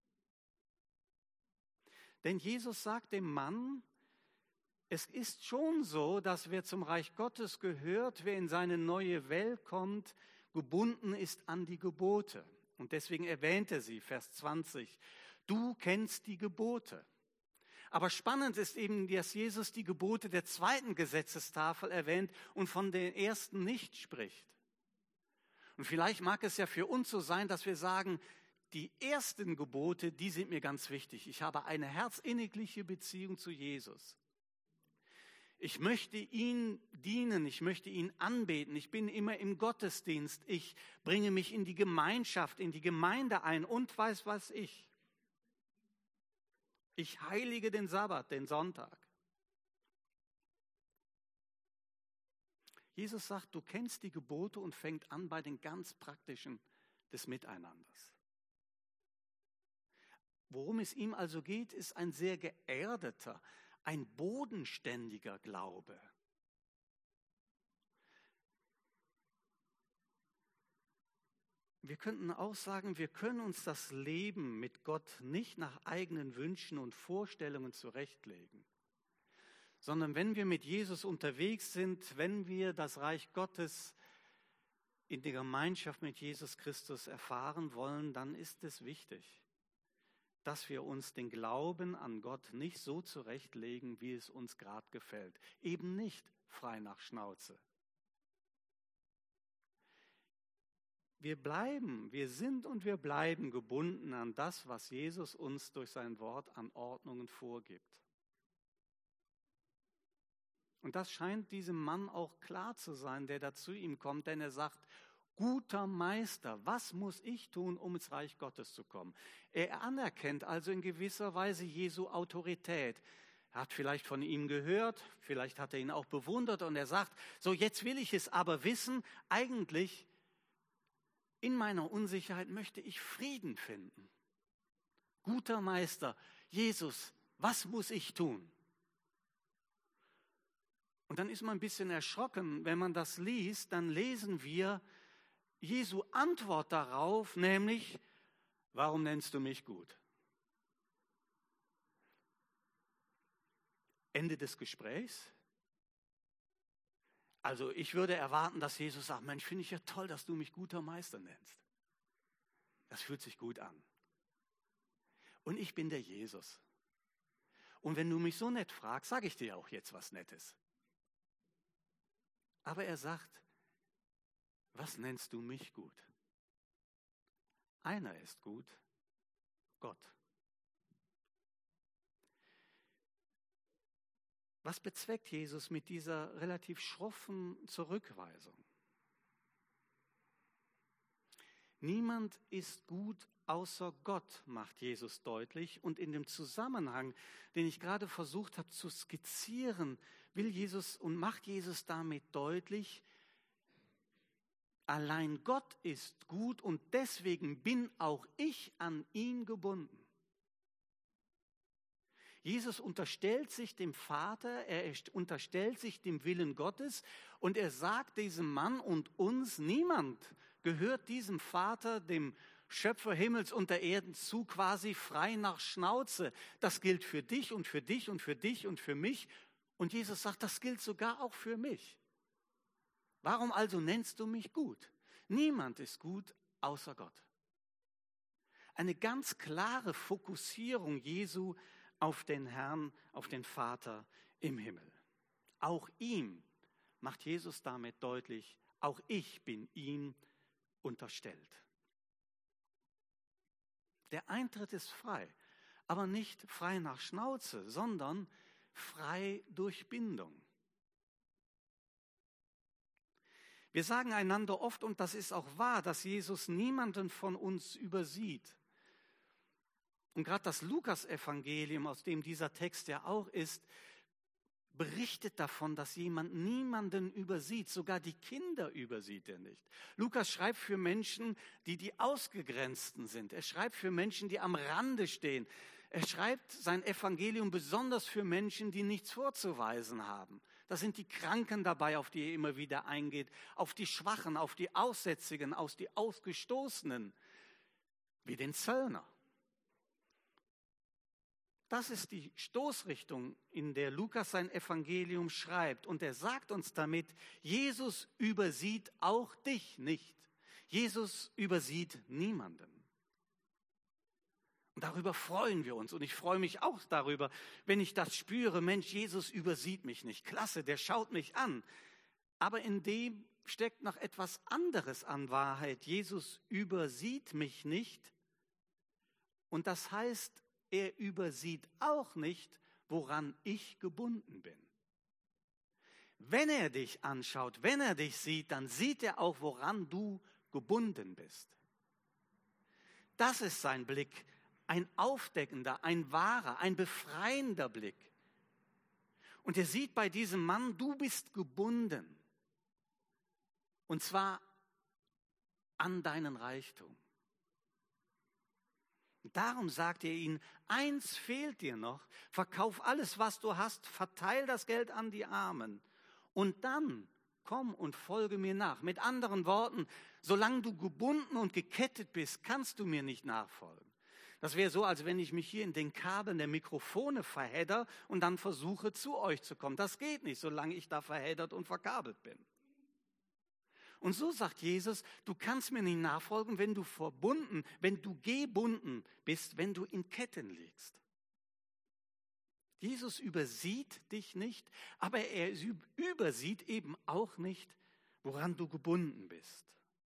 Denn Jesus sagt dem Mann, es ist schon so, dass wer zum Reich Gottes gehört, wer in seine neue Welt kommt, gebunden ist an die Gebote. Und deswegen erwähnt er sie, Vers 20. Du kennst die Gebote. Aber spannend ist eben, dass Jesus die Gebote der zweiten Gesetzestafel erwähnt und von den ersten nicht spricht. Und vielleicht mag es ja für uns so sein, dass wir sagen, die ersten Gebote, die sind mir ganz wichtig. Ich habe eine herzinnigliche Beziehung zu Jesus. Ich möchte ihn dienen, ich möchte ihn anbeten, ich bin immer im Gottesdienst, ich bringe mich in die Gemeinschaft, in die Gemeinde ein und weiß was ich. Ich heilige den Sabbat, den Sonntag. Jesus sagt, du kennst die Gebote und fängt an bei den ganz praktischen des Miteinanders. Worum es ihm also geht, ist ein sehr geerdeter, ein bodenständiger Glaube. Wir könnten auch sagen, wir können uns das Leben mit Gott nicht nach eigenen Wünschen und Vorstellungen zurechtlegen, sondern wenn wir mit Jesus unterwegs sind, wenn wir das Reich Gottes in der Gemeinschaft mit Jesus Christus erfahren wollen, dann ist es wichtig, dass wir uns den Glauben an Gott nicht so zurechtlegen, wie es uns gerade gefällt. Eben nicht frei nach Schnauze. Wir sind und wir bleiben gebunden an das, was Jesus uns durch sein Wort an Ordnungen vorgibt. Und das scheint diesem Mann auch klar zu sein, der da zu ihm kommt, denn er sagt, guter Meister, was muss ich tun, um ins Reich Gottes zu kommen? Er anerkennt also in gewisser Weise Jesu Autorität. Er hat vielleicht von ihm gehört, vielleicht hat er ihn auch bewundert und er sagt, so jetzt will ich es aber wissen, eigentlich in meiner Unsicherheit möchte ich Frieden finden. Guter Meister, Jesus, was muss ich tun? Und dann ist man ein bisschen erschrocken, wenn man das liest, dann lesen wir Jesu Antwort darauf, nämlich, warum nennst du mich gut? Ende des Gesprächs. Also ich würde erwarten, dass Jesus sagt, Mensch, finde ich ja toll, dass du mich guter Meister nennst. Das fühlt sich gut an. Und ich bin der Jesus. Und wenn du mich so nett fragst, sage ich dir auch jetzt was Nettes. Aber er sagt, was nennst du mich gut? Einer ist gut, Gott. Was bezweckt Jesus mit dieser relativ schroffen Zurückweisung? Niemand ist gut außer Gott, macht Jesus deutlich. Und in dem Zusammenhang, den ich gerade versucht habe zu skizzieren, will Jesus und macht Jesus damit deutlich, allein Gott ist gut und deswegen bin auch ich an ihn gebunden. Jesus unterstellt sich dem Vater, er unterstellt sich dem Willen Gottes und er sagt diesem Mann und uns, niemand gehört diesem Vater, dem Schöpfer Himmels und der Erden zu, quasi frei nach Schnauze. Das gilt für dich und für dich und für dich und für mich. Und Jesus sagt, das gilt sogar auch für mich. Warum also nennst du mich gut? Niemand ist gut außer Gott. Eine ganz klare Fokussierung Jesu auf den Herrn, auf den Vater im Himmel. Auch ihm macht Jesus damit deutlich, auch ich bin ihm unterstellt. Der Eintritt ist frei, aber nicht frei nach Schnauze, sondern frei durch Bindung. Wir sagen einander oft, und das ist auch wahr, dass Jesus niemanden von uns übersieht. Und gerade das Lukas-Evangelium, aus dem dieser Text ja auch ist, berichtet davon, dass jemand niemanden übersieht, sogar die Kinder übersieht er nicht. Lukas schreibt für Menschen, die Ausgegrenzten sind. Er schreibt für Menschen, die am Rande stehen. Er schreibt sein Evangelium besonders für Menschen, die nichts vorzuweisen haben. Da sind die Kranken dabei, auf die er immer wieder eingeht, auf die Schwachen, auf die Aussätzigen, auf die Ausgestoßenen, wie den Zöllner. Das ist die Stoßrichtung, in der Lukas sein Evangelium schreibt. Und er sagt uns damit, Jesus übersieht auch dich nicht. Jesus übersieht niemanden. Und darüber freuen wir uns. Und ich freue mich auch darüber, wenn ich das spüre, Mensch, Jesus übersieht mich nicht. Klasse, der schaut mich an. Aber in dem steckt noch etwas anderes an Wahrheit. Jesus übersieht mich nicht. Und das heißt, er übersieht auch nicht, woran ich gebunden bin. Wenn er dich anschaut, wenn er dich sieht, dann sieht er auch, woran du gebunden bist. Das ist sein Blick, ein aufdeckender, ein wahrer, ein befreiender Blick. Und er sieht bei diesem Mann, du bist gebunden. Und zwar an deinen Reichtum. Darum sagt er ihnen, eins fehlt dir noch, verkauf alles, was du hast, verteil das Geld an die Armen und dann komm und folge mir nach. Mit anderen Worten, solange du gebunden und gekettet bist, kannst du mir nicht nachfolgen. Das wäre so, als wenn ich mich hier in den Kabeln der Mikrofone verhedder und dann versuche, zu euch zu kommen. Das geht nicht, solange ich da verheddert und verkabelt bin. Und so sagt Jesus, du kannst mir nicht nachfolgen, wenn du verbunden, wenn du gebunden bist, wenn du in Ketten liegst. Jesus übersieht dich nicht, aber er übersieht eben auch nicht, woran du gebunden bist.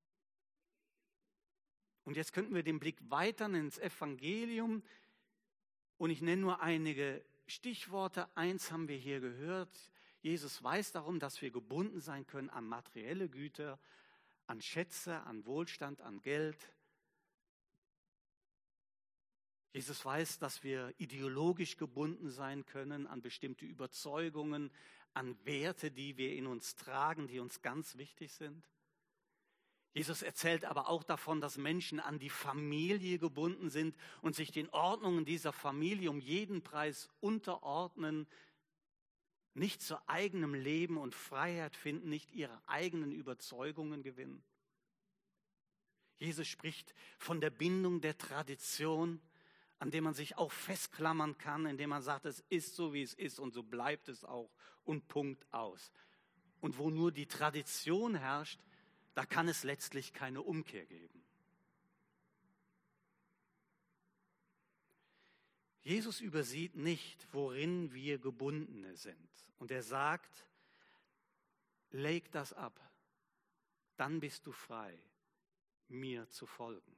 Und jetzt könnten wir den Blick weitern ins Evangelium und ich nenne nur einige Stichworte. Eins haben wir hier gehört. Jesus weiß darum, dass wir gebunden sein können an materielle Güter, an Schätze, an Wohlstand, an Geld. Jesus weiß, dass wir ideologisch gebunden sein können an bestimmte Überzeugungen, an Werte, die wir in uns tragen, die uns ganz wichtig sind. Jesus erzählt aber auch davon, dass Menschen an die Familie gebunden sind und sich den Ordnungen dieser Familie um jeden Preis unterordnen, nicht zu eigenem Leben und Freiheit finden, nicht ihre eigenen Überzeugungen gewinnen. Jesus spricht von der Bindung der Tradition, an der man sich auch festklammern kann, indem man sagt, es ist so, wie es ist und so bleibt es auch und Punkt aus. Und wo nur die Tradition herrscht, da kann es letztlich keine Umkehr geben. Jesus übersieht nicht, worin wir Gebundene sind. Und er sagt, leg das ab, dann bist du frei, mir zu folgen.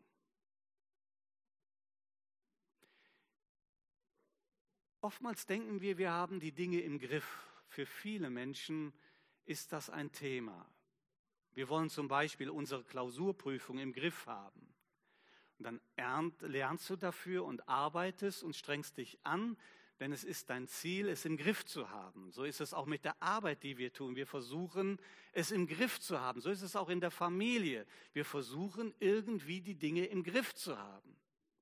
Oftmals denken wir haben die Dinge im Griff. Für viele Menschen ist das ein Thema. Wir wollen zum Beispiel unsere Klausurprüfung im Griff haben. Und dann lernst du dafür und arbeitest und strengst dich an, denn es ist dein Ziel, es im Griff zu haben. So ist es auch mit der Arbeit, die wir tun. Wir versuchen, es im Griff zu haben. So ist es auch in der Familie. Wir versuchen, irgendwie die Dinge im Griff zu haben.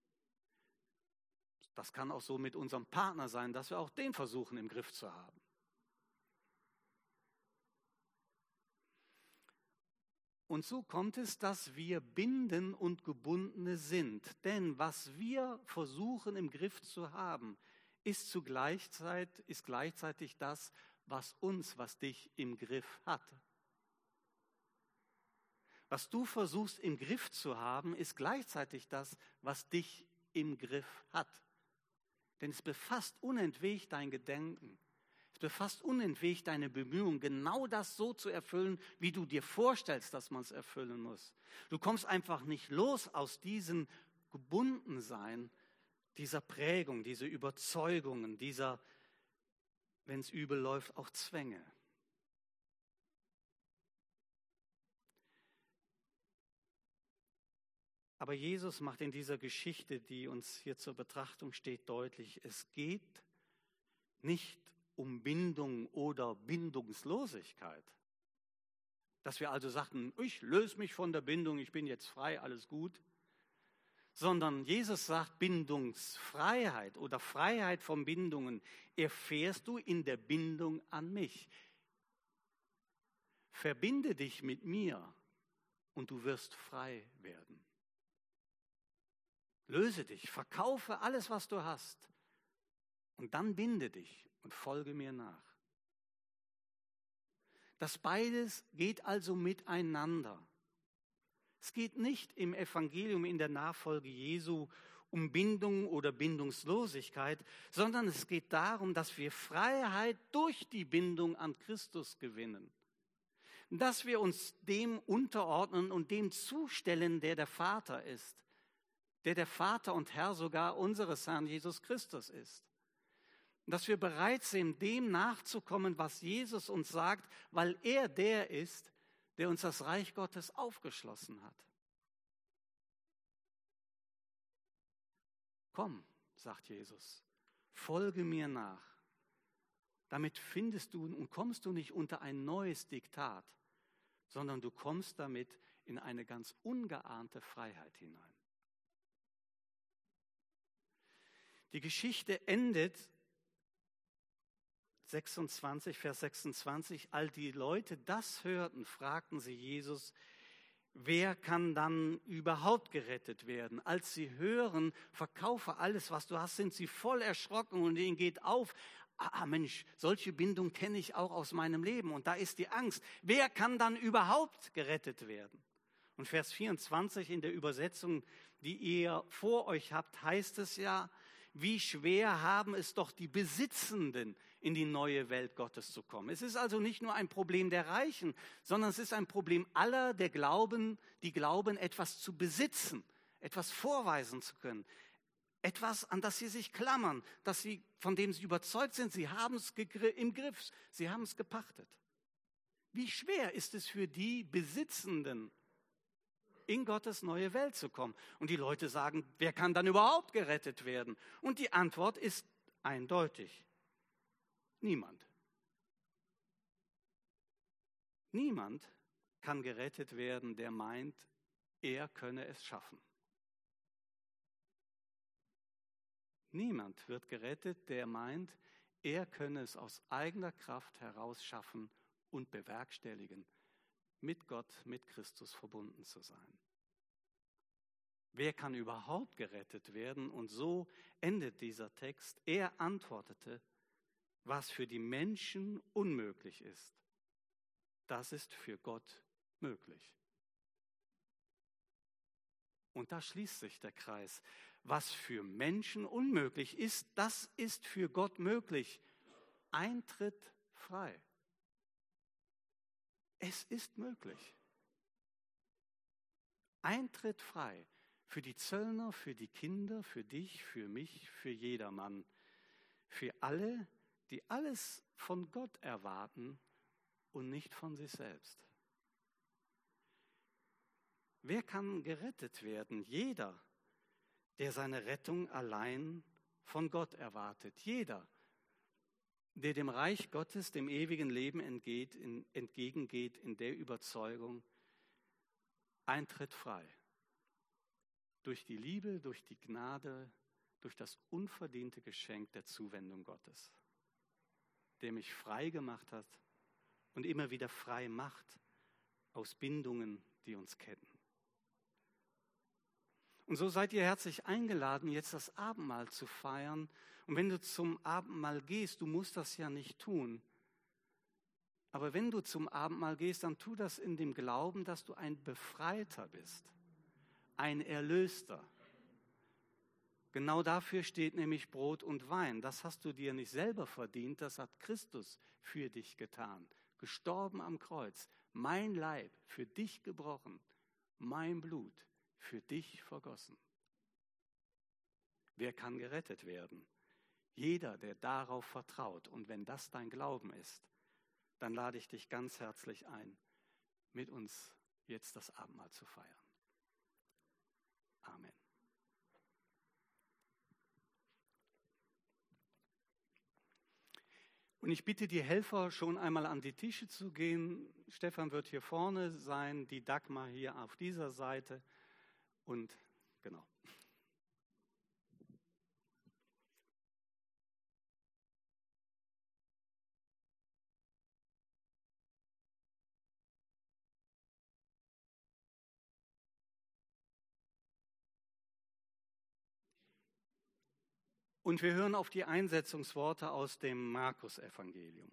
Das kann auch so mit unserem Partner sein, dass wir auch den versuchen, im Griff zu haben. Und so kommt es, dass wir Binden und Gebundene sind. Denn was wir versuchen im Griff zu haben, ist gleichzeitig das, was dich im Griff hat. Was du versuchst im Griff zu haben, ist gleichzeitig das, was dich im Griff hat. Denn es befasst unentwegt dein Gedenken. Es befasst unentwegt deine Bemühungen, genau das so zu erfüllen, wie du dir vorstellst, dass man es erfüllen muss. Du kommst einfach nicht los aus diesem Gebundensein, dieser Prägung, diese Überzeugungen, dieser, wenn es übel läuft, auch Zwänge. Aber Jesus macht in dieser Geschichte, die uns hier zur Betrachtung steht, deutlich, es geht nicht um Bindung oder Bindungslosigkeit. Dass wir also sagten, ich löse mich von der Bindung, ich bin jetzt frei, alles gut. Sondern Jesus sagt, Bindungsfreiheit oder Freiheit von Bindungen erfährst du in der Bindung an mich. Verbinde dich mit mir und du wirst frei werden. Löse dich, verkaufe alles, was du hast und dann binde dich und folge mir nach. Das beides geht also miteinander. Es geht nicht im Evangelium, in der Nachfolge Jesu um Bindung oder Bindungslosigkeit, sondern es geht darum, dass wir Freiheit durch die Bindung an Christus gewinnen. Dass wir uns dem unterordnen und dem zustellen, der der Vater ist, der Vater und Herr sogar unseres Herrn Jesus Christus ist. Dass wir bereit sind, dem nachzukommen, was Jesus uns sagt, weil er der ist, der uns das Reich Gottes aufgeschlossen hat. Komm, sagt Jesus, folge mir nach. Damit findest du und kommst du nicht unter ein neues Diktat, sondern du kommst damit in eine ganz ungeahnte Freiheit hinein. Die Geschichte endet 26, Vers 26, als die Leute das hörten, fragten sie Jesus, wer kann dann überhaupt gerettet werden? Als sie hören, verkaufe alles, was du hast, sind sie voll erschrocken und ihnen geht auf, Mensch, solche Bindung kenne ich auch aus meinem Leben und da ist die Angst. Wer kann dann überhaupt gerettet werden? Und Vers 24 in der Übersetzung, die ihr vor euch habt, heißt es ja, wie schwer haben es doch die Besitzenden, in die neue Welt Gottes zu kommen. Es ist also nicht nur ein Problem der Reichen, sondern es ist ein Problem aller, die glauben, etwas zu besitzen, etwas vorweisen zu können, etwas, an das sie sich klammern, von dem sie überzeugt sind, sie haben es im Griff, sie haben es gepachtet. Wie schwer ist es für die Besitzenden, in Gottes neue Welt zu kommen? Und die Leute sagen, wer kann dann überhaupt gerettet werden? Und die Antwort ist eindeutig. Niemand. Niemand kann gerettet werden, der meint, er könne es schaffen. Niemand wird gerettet, der meint, er könne es aus eigener Kraft heraus schaffen und bewerkstelligen, mit Gott, mit Christus verbunden zu sein. Wer kann überhaupt gerettet werden? Und so endet dieser Text. Er antwortete, was für die Menschen unmöglich ist, das ist für Gott möglich. Und da schließt sich der Kreis. Was für Menschen unmöglich ist, das ist für Gott möglich. Eintritt frei. Es ist möglich. Eintritt frei. Für die Zöllner, für die Kinder, für dich, für mich, für jedermann. Für alle, die alles von Gott erwarten und nicht von sich selbst. Wer kann gerettet werden? Jeder, der seine Rettung allein von Gott erwartet. Jeder, der dem Reich Gottes, dem ewigen Leben entgegengeht in der Überzeugung, Eintritt frei. Durch die Liebe, durch die Gnade, durch das unverdiente Geschenk der Zuwendung Gottes, der mich frei gemacht hat und immer wieder frei macht aus Bindungen, die uns ketten. Und so seid ihr herzlich eingeladen, jetzt das Abendmahl zu feiern. Und wenn du zum Abendmahl gehst, du musst das ja nicht tun. Aber wenn du zum Abendmahl gehst, dann tu das in dem Glauben, dass du ein Befreiter bist, ein Erlöster. Genau dafür steht nämlich Brot und Wein. Das hast du dir nicht selber verdient, das hat Christus für dich getan. Gestorben am Kreuz, mein Leib für dich gebrochen, mein Blut für dich vergossen. Wer kann gerettet werden? Jeder, der darauf vertraut. Und wenn das dein Glauben ist, dann lade ich dich ganz herzlich ein, mit uns jetzt das Abendmahl zu feiern. Amen. Und ich bitte die Helfer schon einmal an die Tische zu gehen. Stefan wird hier vorne sein, die Dagmar hier auf dieser Seite. Und genau. Und wir hören auf die Einsetzungsworte aus dem Markus-Evangelium.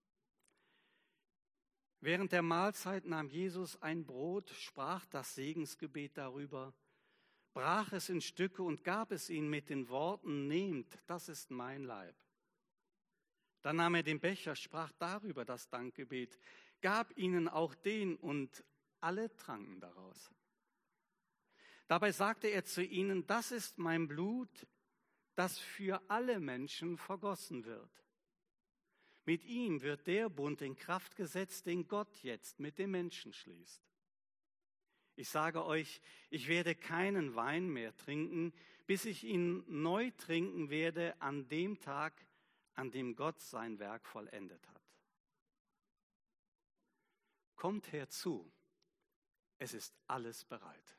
Während der Mahlzeit nahm Jesus ein Brot, sprach das Segensgebet darüber, brach es in Stücke und gab es ihnen mit den Worten, nehmt, das ist mein Leib. Dann nahm er den Becher, sprach darüber das Dankgebet, gab ihnen auch den und alle tranken daraus. Dabei sagte er zu ihnen, das ist mein Blut, das für alle Menschen vergossen wird. Mit ihm wird der Bund in Kraft gesetzt, den Gott jetzt mit den Menschen schließt. Ich sage euch, ich werde keinen Wein mehr trinken, bis ich ihn neu trinken werde an dem Tag, an dem Gott sein Werk vollendet hat. Kommt herzu, es ist alles bereit.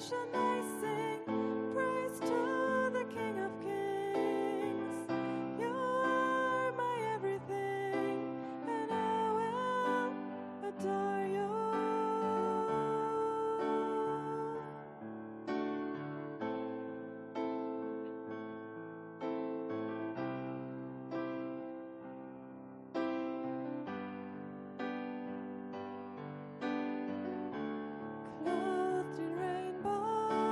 Clothed in rainbow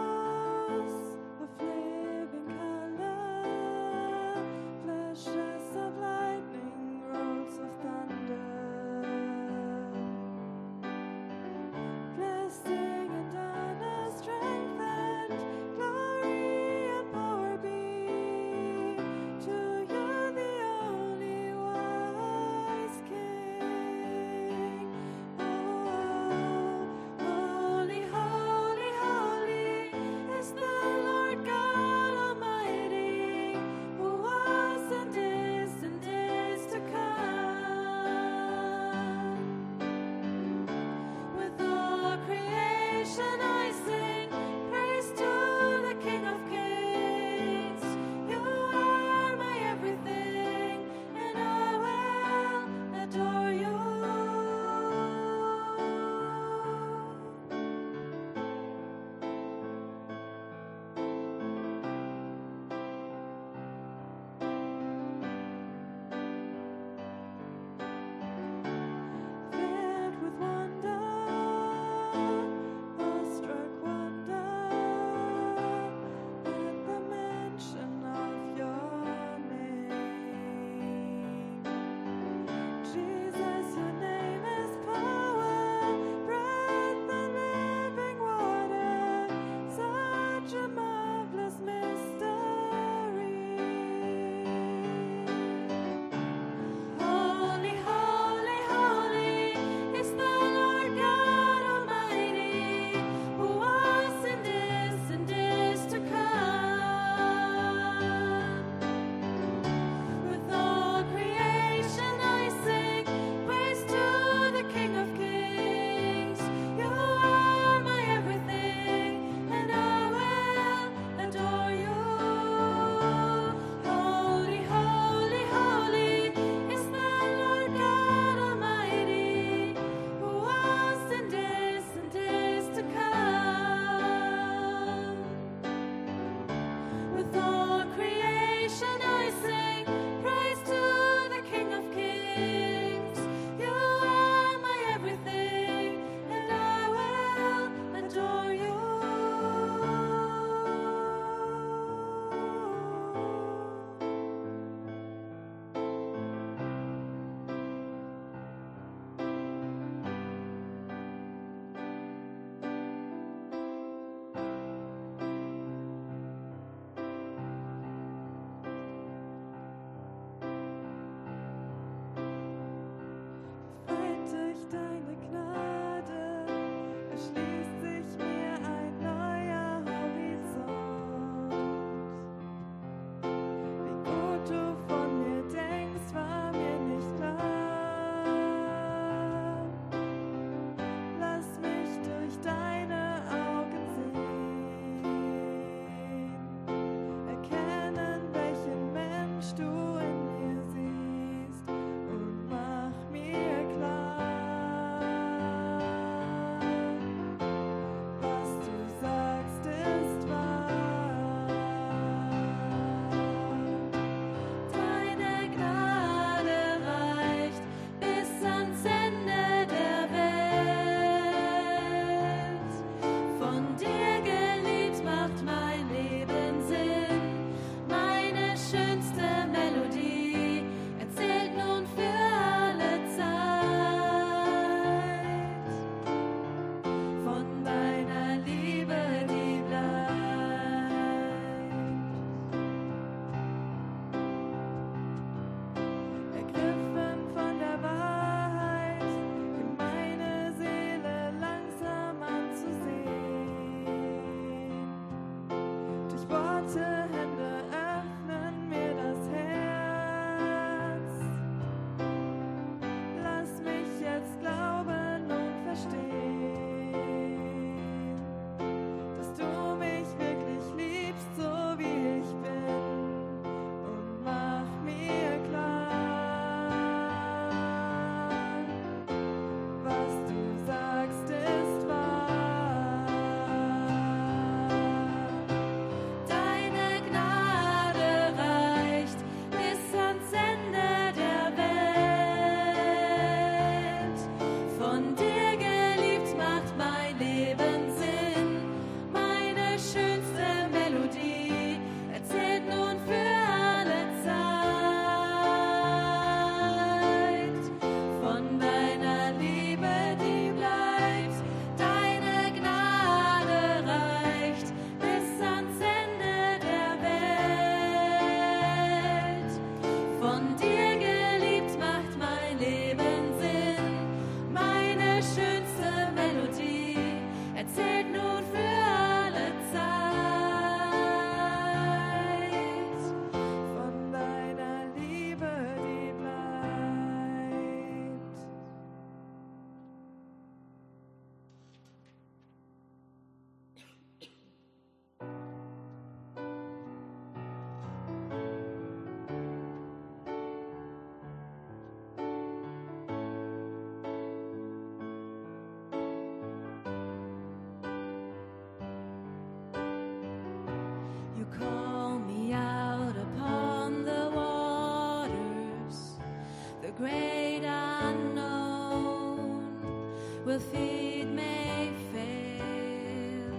call me out upon the waters, the great unknown will feed may fail,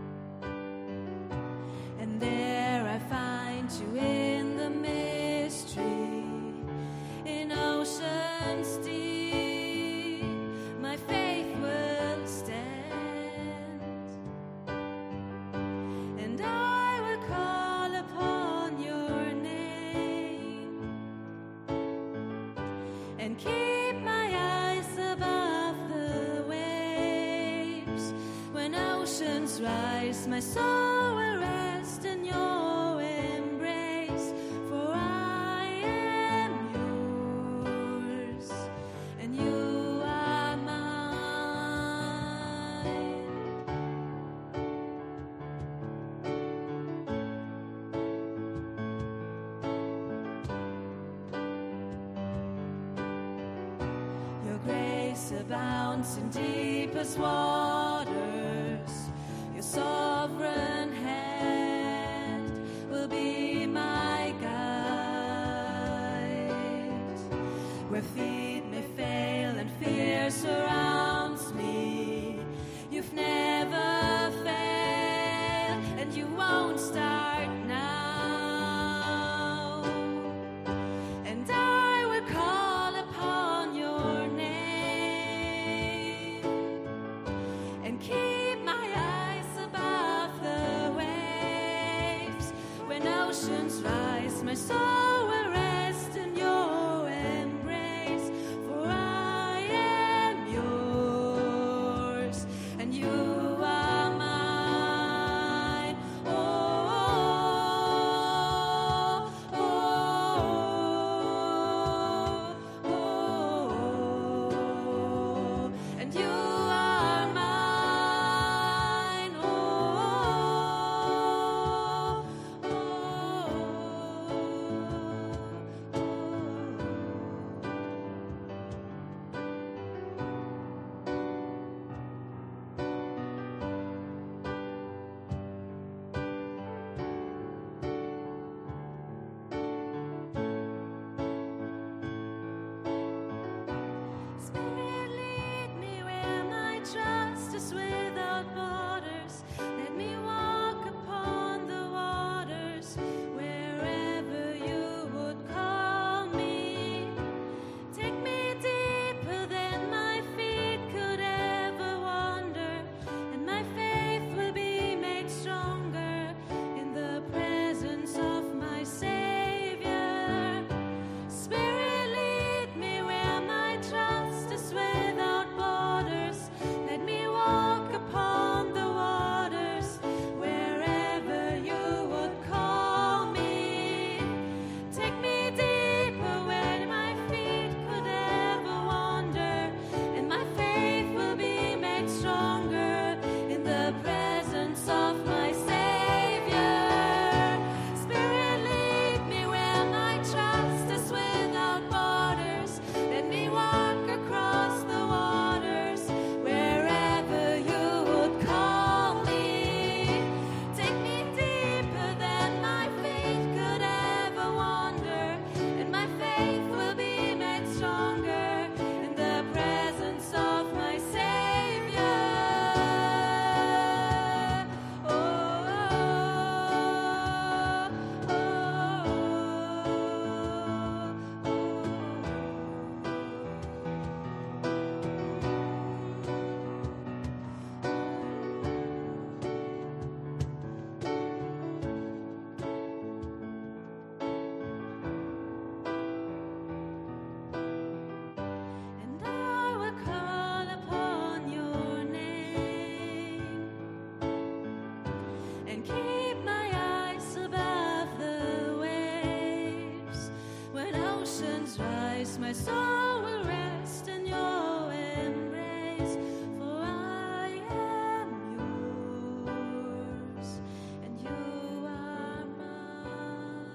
and there I find you in the mystery, in oceans deep, my faith will stand, and I will call upon your name, and keep my eyes above the waves. When oceans rise, my soul will rest in your embrace, for I am yours, and you are mine. Your grace abounds in deepest waters. Your sovereign hand will be my guide. Where feet may fail and fear surrounds me, you've never failed, and you won't start now. And I will call upon your name, and keep my eyes above the waves. When oceans rise, my soul will rest in your embrace, for I am yours, and you are mine. Oh, oh, oh, oh, and you are mine. Oh, oh, Spirit, lead me where my trust is without borders. Let me walk upon the waters wherever you would call me. Take me deeper than my feet could ever wander, and my faith will be made stronger in the presence of my Savior. Spirit, lead me where my trust is without borders. Let me walk upon the waters wherever you would call me. Take me deeper where my feet could ever wander, and my faith will be made stronger in the presence of my Savior. Spirit, lead me where my trust is without borders. Let me walk across the waters wherever you would call me. Take me deeper than my feet could ever wander, and my faith will be made stronger in the presence of my Savior. Oh, oh, and I will call upon your name, and keep my eyes above the waves. When oceans rise, my soul will rest in your embrace, for I am yours, and you are mine.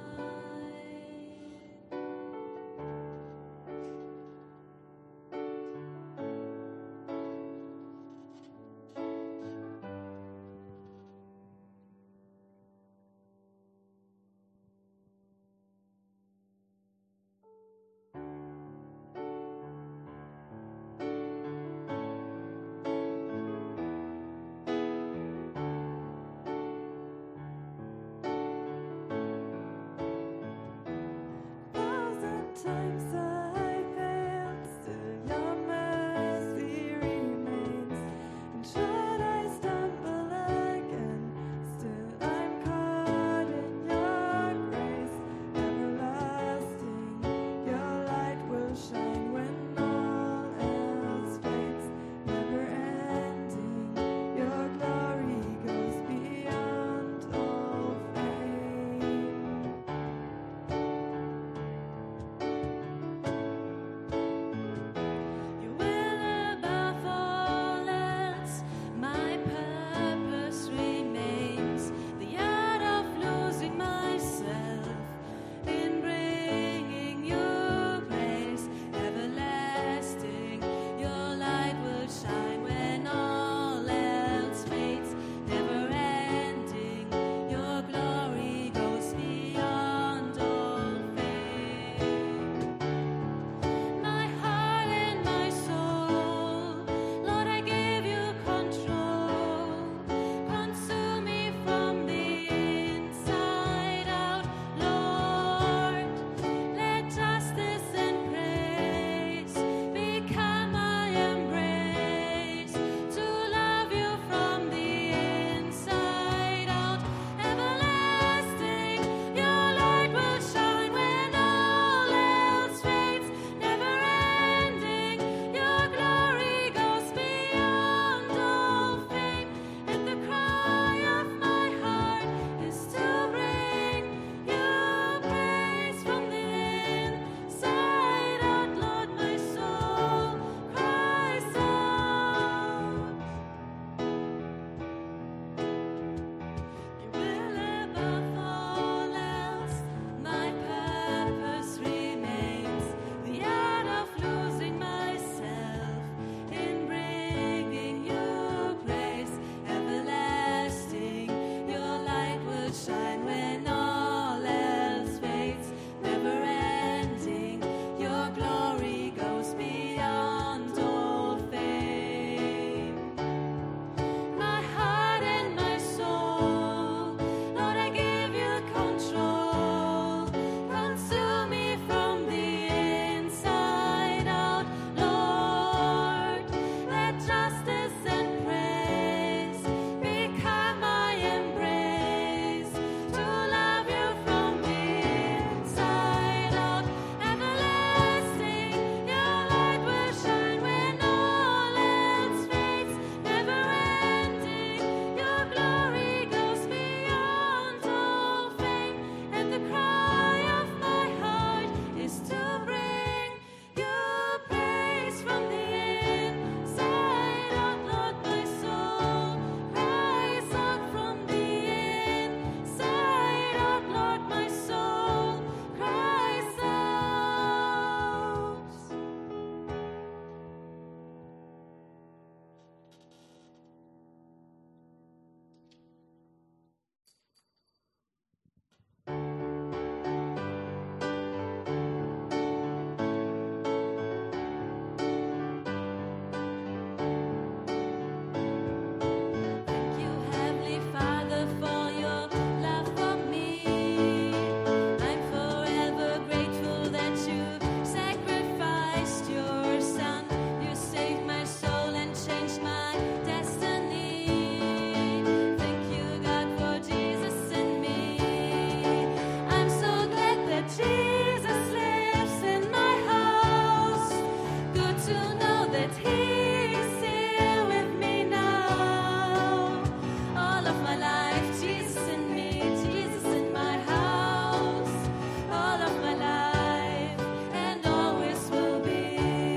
that He is here with me now. All of my life, Jesus in me, Jesus in my house. All of my life and always will be.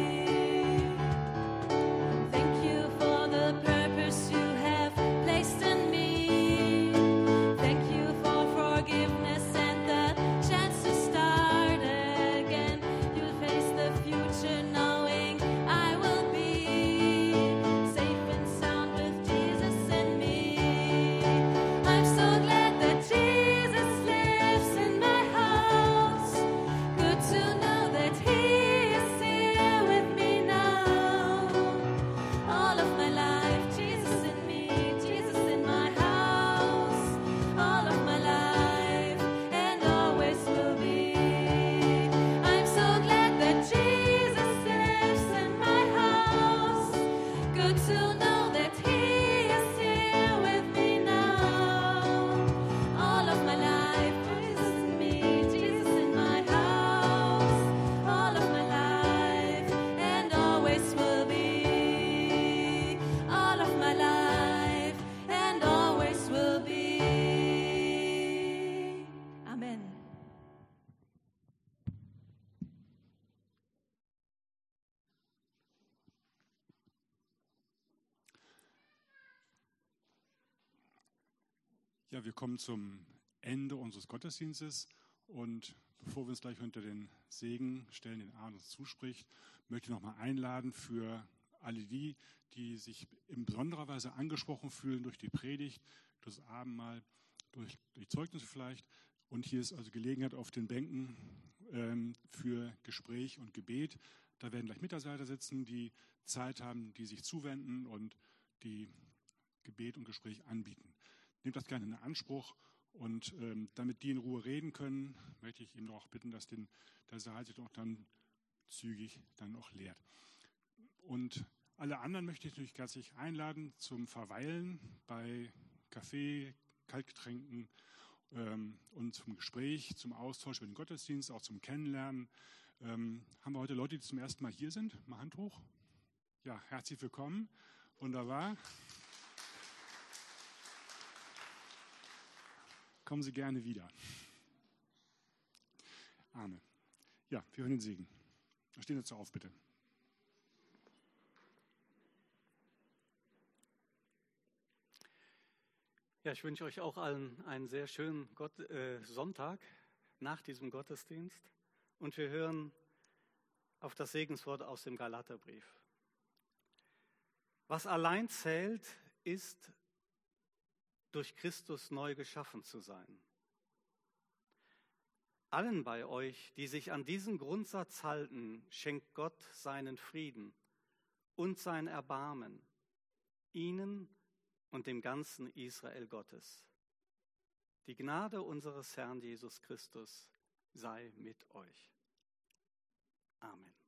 Thank you for the purpose you have placed in me. Thank you for forgiveness and the chance to start again. You face the future knowing I will be safe and sound with Jesus in me. I'm so glad that Jesus lives in my house. Good to know that He is here with me now. All of my life, Jesus in me, Jesus in my house. All of my life and always will be. I'm so glad that Jesus lives in my house. Good to know that He is here with me now. All of my life, Jesus in me, Jesus in my house. All of my life and always will be. All of my life and always will be. Amen. Ja, wir kommen zum Ende unseres Gottesdienstes und bevor wir uns gleich unter den Segen stellen, den Arne uns zuspricht, möchte ich nochmal einladen für alle die, die sich in besonderer Weise angesprochen fühlen durch die Predigt, durch das Abendmahl, durch Zeugnisse vielleicht. Und hier ist also Gelegenheit auf den Bänken für Gespräch und Gebet. Da werden gleich Mitarbeiter sitzen, die Zeit haben, die sich zuwenden und die Gebet und Gespräch anbieten. Nehmt das gerne in Anspruch und damit die in Ruhe reden können, möchte ich eben auch bitten, dass der Saal sich auch dann zügig dann auch leert. Und alle anderen möchte ich natürlich herzlich einladen zum Verweilen bei Kaffee, Kaltgetränken und zum Gespräch, zum Austausch über den Gottesdienst, auch zum Kennenlernen. Haben wir heute Leute, die zum ersten Mal hier sind? Mal Hand hoch. Ja, herzlich willkommen. Wunderbar. Kommen Sie gerne wieder. Amen. Ja, wir hören den Segen. Stehen Sie auf, bitte. Ja, ich wünsche euch auch allen einen sehr schönen Sonntag nach diesem Gottesdienst. Und wir hören auf das Segenswort aus dem Galaterbrief. Was allein zählt, ist, durch Christus neu geschaffen zu sein. Allen bei euch, die sich an diesen Grundsatz halten, schenkt Gott seinen Frieden und sein Erbarmen, ihnen und dem ganzen Israel Gottes. Die Gnade unseres Herrn Jesus Christus sei mit euch. Amen.